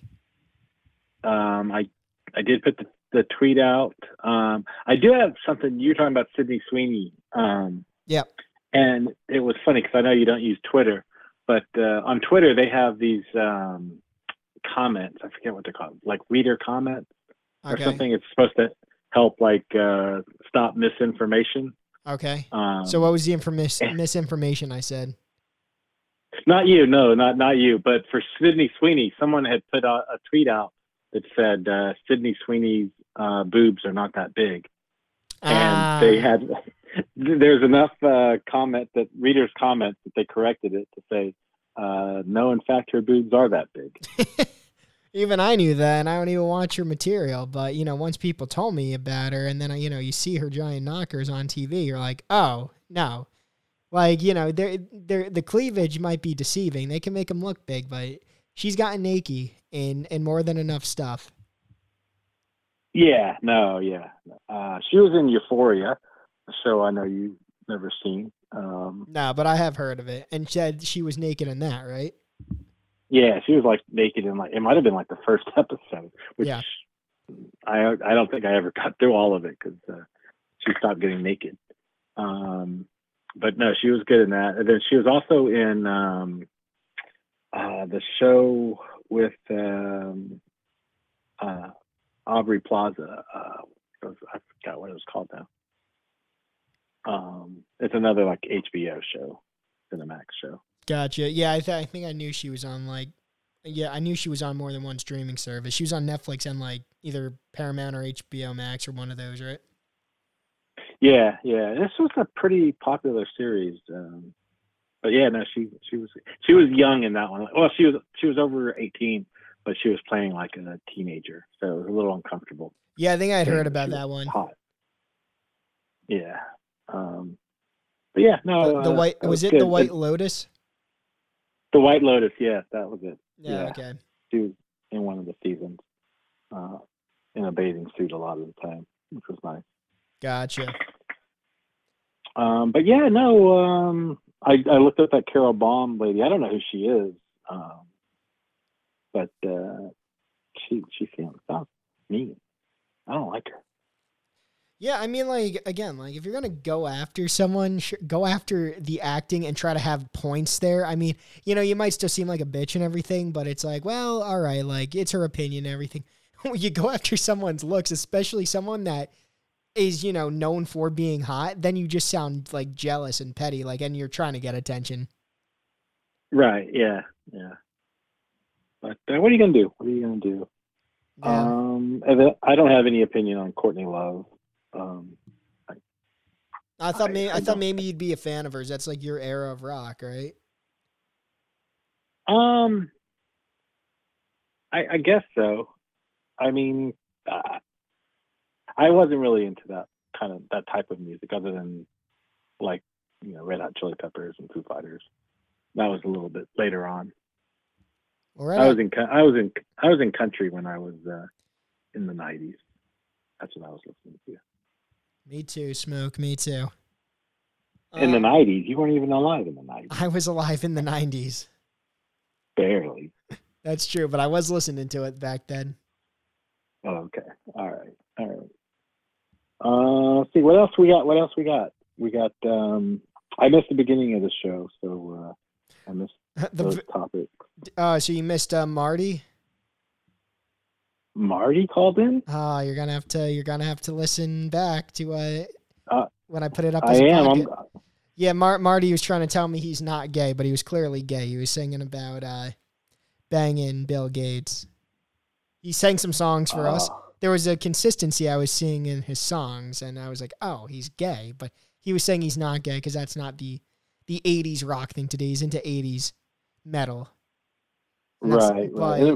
I did put the tweet out. I do have something. You're talking about Sydney Sweeney. Yep. And it was funny because I know you don't use Twitter, but on Twitter they have these comments. I forget what they're called, like reader comments or something. It's supposed to help stop misinformation. Okay. So what was the misinformation I said? Not you, no, not you. But for Sydney Sweeney, someone had put a tweet out that said Sydney Sweeney's boobs are not that big, and they had. There's enough readers' comments that they corrected it to say No, in fact, her boobs are that big. Even I knew that, and I don't even watch her material. But, once people told me about her, and then, you see her giant knockers on TV, you're like, oh, no. Like, the cleavage might be deceiving. They can make them look big, but she's gotten naked in more than enough stuff. Yeah, no, yeah. She was in Euphoria, a show I know you've never seen. No, but I have heard of it. And she was naked in that, right? Yeah, she was like naked in it might have been like the first episode, which yeah. I don't think I ever got through all of it because she stopped getting naked. But no, she was good in that. And then she was also in the show with Aubrey Plaza. I forgot what it was called now. It's another like HBO show, Cinemax show. Gotcha. Yeah, I think I knew she was on I knew she was on more than one streaming service. She was on Netflix and like either Paramount or HBO Max or one of those, right? Yeah. This was a pretty popular series. But yeah, no, she was young in that one. Well, she was over 18, but she was playing like a teenager, so it was a little uncomfortable. Yeah, I think I'd heard about that one. Hot. Yeah. But yeah, no. The White was it good. The White Lotus? The White Lotus, yeah, that was it. Yeah, okay. She was in one of the seasons, in a bathing suit a lot of the time, which was nice. Gotcha. But yeah, no. I looked up that Carol Baum lady. I don't know who she is, but she sounds mean. I don't like her. Yeah, I mean, like, again, like, if you're going to go after someone, go after the acting and try to have points there. I mean, you might still seem like a bitch and everything, but it's like, well, all right, like, it's her opinion and everything. When you go after someone's looks, especially someone that is, known for being hot, then you just sound, like, jealous and petty, like, and you're trying to get attention. Right, yeah. But what are you going to do? Yeah. I don't have any opinion on Courtney Love. I thought maybe you'd be a fan of hers. That's like your era of rock, right? I guess so. I mean, I wasn't really into that type of music, other than like Red Hot Chili Peppers and Foo Fighters. That was a little bit later on. Right. I was in country when I was in the 90s. That's what I was listening to. Me too, Smoke. Me too. In the 90s? You weren't even alive in the 90s. I was alive in the 90s. Barely. That's true, but I was listening to it back then. Oh, okay. All right. Let's see. What else we got? We got, I missed the beginning of the show, so I missed those topics. So you missed Marty? Marty called in? You're gonna have to listen back to when I put it up. I am. Yeah, Marty was trying to tell me he's not gay, but he was clearly gay. He was singing about banging Bill Gates. He sang some songs for us. There was a consistency I was seeing in his songs, and I was like, oh, he's gay. But he was saying he's not gay because that's not the 80s rock thing today. He's into 80s metal. Right.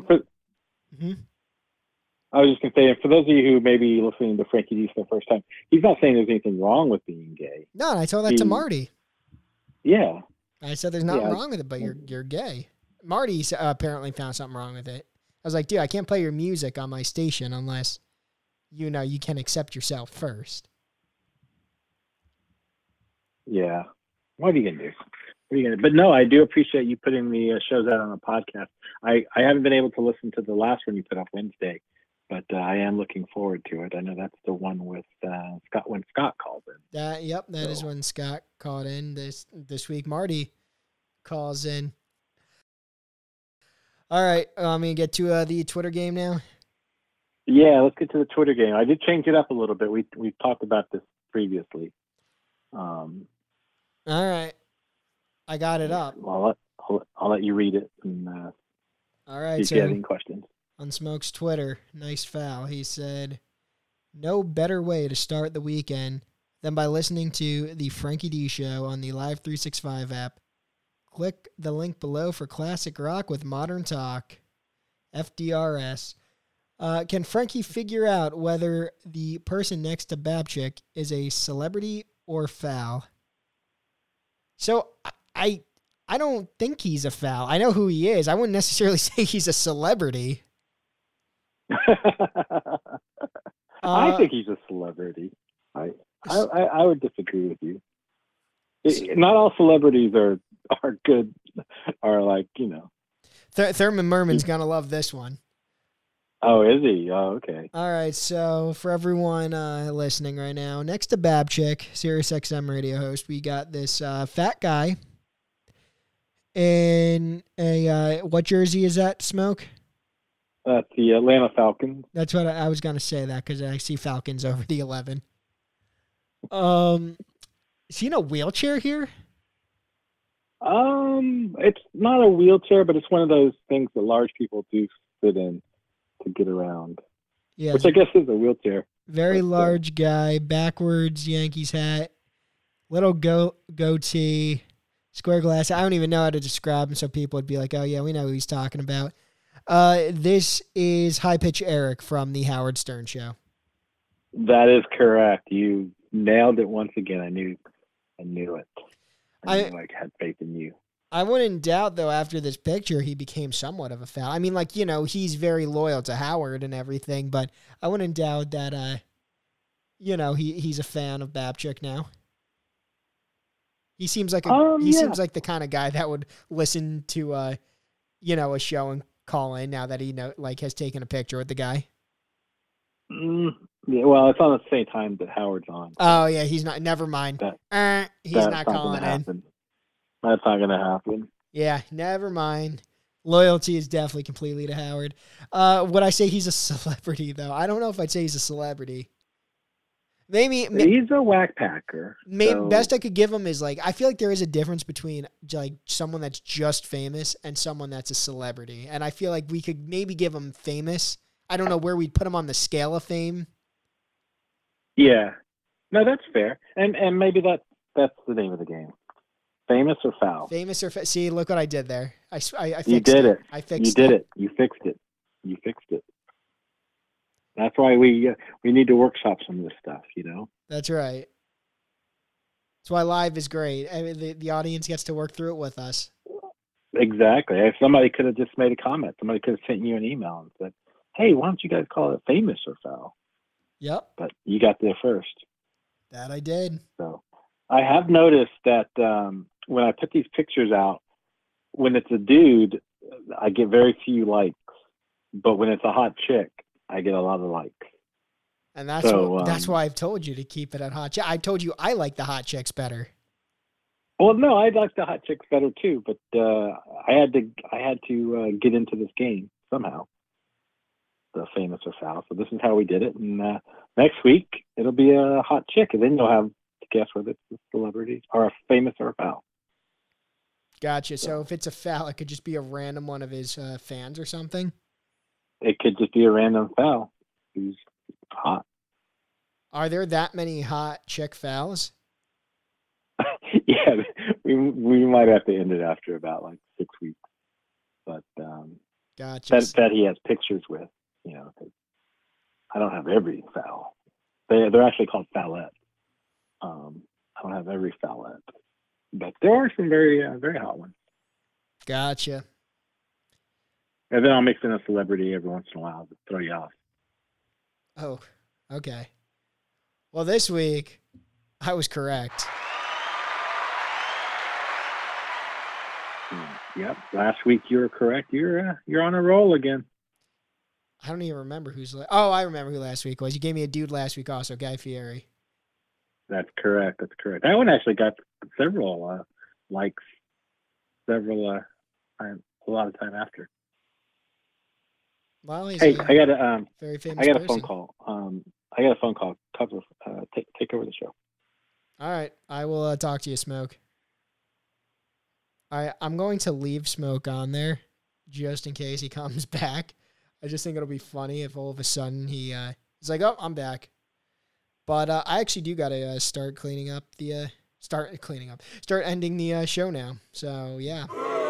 I was just going to say, for those of you who may be listening to Frankie D for the first time, he's not saying there's anything wrong with being gay. No, I told that to Marty. Yeah. I said there's nothing wrong with it, but you're gay. Marty apparently found something wrong with it. I was like, dude, I can't play your music on my station unless, you can accept yourself first. Yeah. What are you going to do? But no, I do appreciate you putting the shows out on a podcast. I haven't been able to listen to the last one you put up Wednesday, but I am looking forward to it. I know that's the one with Scott, when Scott called in. That is when Scott called in this week. Marty calls in. All right, I'm going to get to the Twitter game now. Yeah, let's get to the Twitter game. I did change it up a little bit. We talked about this previously. All right. I got it up. Well, I'll let you read it. And, all right. See if you have any questions. On Smoke's Twitter, nice foul. He said, no better way to start the weekend than by listening to the Frankie D Show on the Live 365 app. Click the link below for classic rock with modern talk. FDRS. Can Frankie figure out whether the person next to Babchick is a celebrity or foul? So I don't think he's a foul. I know who he is. I wouldn't necessarily say he's a celebrity. I think he's a celebrity. I would disagree with you. Not all celebrities are good, are like, you know. Thurman Merman's going to love this one. Oh, is he? Oh, okay. All right, so for everyone listening right now, next to Babchick, Sirius XM radio host, we got this fat guy in a, what jersey is that, Smoke? That's the Atlanta Falcons. That's what I was going to say that because I see Falcons over the 11. Is he in a wheelchair here? It's not a wheelchair, but it's one of those things that large people do sit in to get around. Yeah, which I guess is a wheelchair. Very large guy, backwards Yankees hat, little goatee, square glass. I don't even know how to describe him, so people would be like, "Oh yeah, we know who he's talking about." This is High Pitch Eric from the Howard Stern Show. That is correct. You nailed it once again. I knew it. I had faith in you. I wouldn't doubt, though, after this picture, he became somewhat of a foul. I mean, like, you know, he's very loyal to Howard and everything, but I wouldn't doubt that, you know, he's a fan of Babchick now. He seems like seems like the kind of guy that would listen to, you know, a show and call in now that he has taken a picture with the guy. Yeah, well, it's on at the same time that Howard's on. Oh yeah, he's not. Never mind. He's not calling in. That's not going to happen. Yeah, never mind. Loyalty is definitely completely to Howard. Would I say he's a celebrity though? I don't know if I'd say he's a celebrity. Maybe he's a whack packer. Maybe best I could give him is I feel like there is a difference between someone that's just famous and someone that's a celebrity, and I feel like we could maybe give him famous. I don't know where we'd put him on the scale of fame. Yeah, no, that's fair, and maybe that's the name of the game. Famous or foul? Famous or see, look what I did there. I fixed you did it. I fixed it. You did it. You fixed it. You fixed it. That's why we need to workshop some of this stuff, you know? That's right. That's why live is great. I mean, the audience gets to work through it with us. Exactly. If somebody could have just made a comment. Somebody could have sent you an email and said, hey, why don't you guys call it famous or foul? Yep. But you got there first. That I did. So I have noticed that when I put these pictures out, when it's a dude, I get very few likes. But when it's a hot chick, I get a lot of likes. And that's why I've told you to keep it at hot chick. I told you I like the hot chicks better. Well, no, I like the hot chicks better too, but I had to get into this game somehow. The famous or foul. So this is how we did it. And next week it'll be a hot chick, and then you'll have to guess whether it's a celebrity or a famous or a foul. Gotcha. So if it's a foul, it could just be a random one of his fans or something. It could just be a random foul who's hot. Are there that many hot chick fouls? Yeah, we might have to end it after about 6 weeks. But gotcha. That he has pictures with, you know. I don't have every foul. They're actually called foulettes. I don't have every foulette, but there are some very very hot ones. Gotcha. And then I'll mix in a celebrity every once in a while to throw you off. Oh, okay. Well, this week I was correct. Yep. Last week you were correct. You're on a roll again. I don't even remember who's. I remember who last week was. You gave me a dude last week also, Guy Fieri. That's correct. That one actually got several likes, a lot of time after. Well, he's I got a very famous. I got a person. phone call. I got a phone call. Cover. Take over the show. All right, I will talk to you, Smoke. I'm going to leave Smoke on there just in case he comes back. I just think it'll be funny if all of a sudden he's like, "Oh, I'm back." But I actually do got to start cleaning up the Start ending the show now. So, yeah,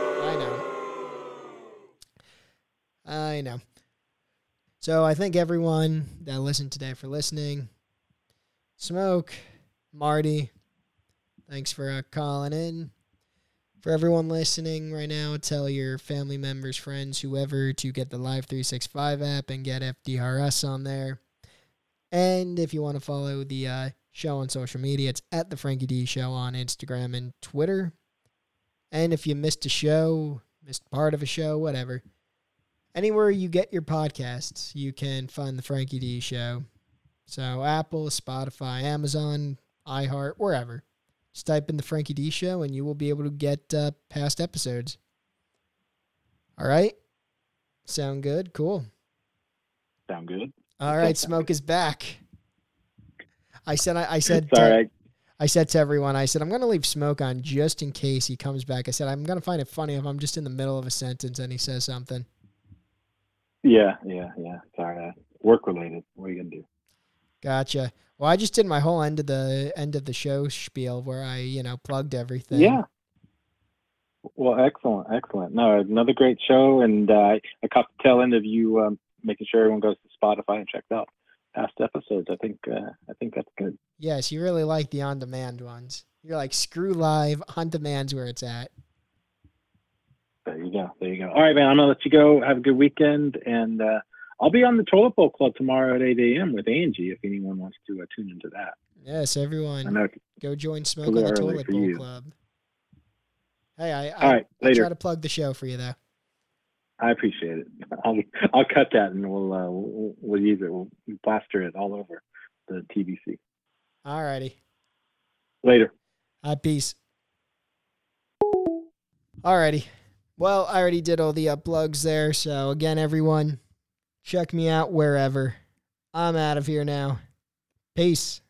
I know. So I thank everyone that listened today for listening. Smoke, Marty, thanks for calling in. For everyone listening right now, tell your family members, friends, whoever to get the Live 365 app and get FDRS on there. And if you want to follow the show on social media, it's at The Frankie D Show on Instagram and Twitter. And if you missed a show, missed part of a show, whatever, anywhere you get your podcasts, you can find The Frankie D Show. So Apple, Spotify, Amazon, iHeart, wherever. Just type in The Frankie D Show and you will be able to get past episodes. All right? Sound good? Cool. Sound good. All right, Smoke is back. I said Sorry. I said to everyone, I said, I'm going to leave Smoke on just in case he comes back. I said, I'm going to find it funny if I'm just in the middle of a sentence and he says something. Yeah. Sorry. Work related. What are you going to do? Gotcha. Well, I just did my whole end of the show spiel where I, plugged everything. Yeah. Well, excellent. No, another great show, and I caught the tail end of you making sure everyone goes to Spotify and checks out past episodes. I think that's good. Yes, you really like the on-demand ones. You're like, screw live, on-demand's where it's at. There you go. All right, man, I'm going to let you go. Have a good weekend, and I'll be on the Toilet Bowl Club tomorrow at 8 a.m. with Angie if anyone wants to tune into that. Yes, everyone, go join Smoke on the Toilet Bowl Club. Hey, I try to plug the show for you, though. I appreciate it. I'll cut that and we'll use it. We'll plaster it all over the TBC. All righty. Later. Peace. All righty. Well, I already did all the plugs there. So again, everyone, check me out wherever. I'm out of here now. Peace.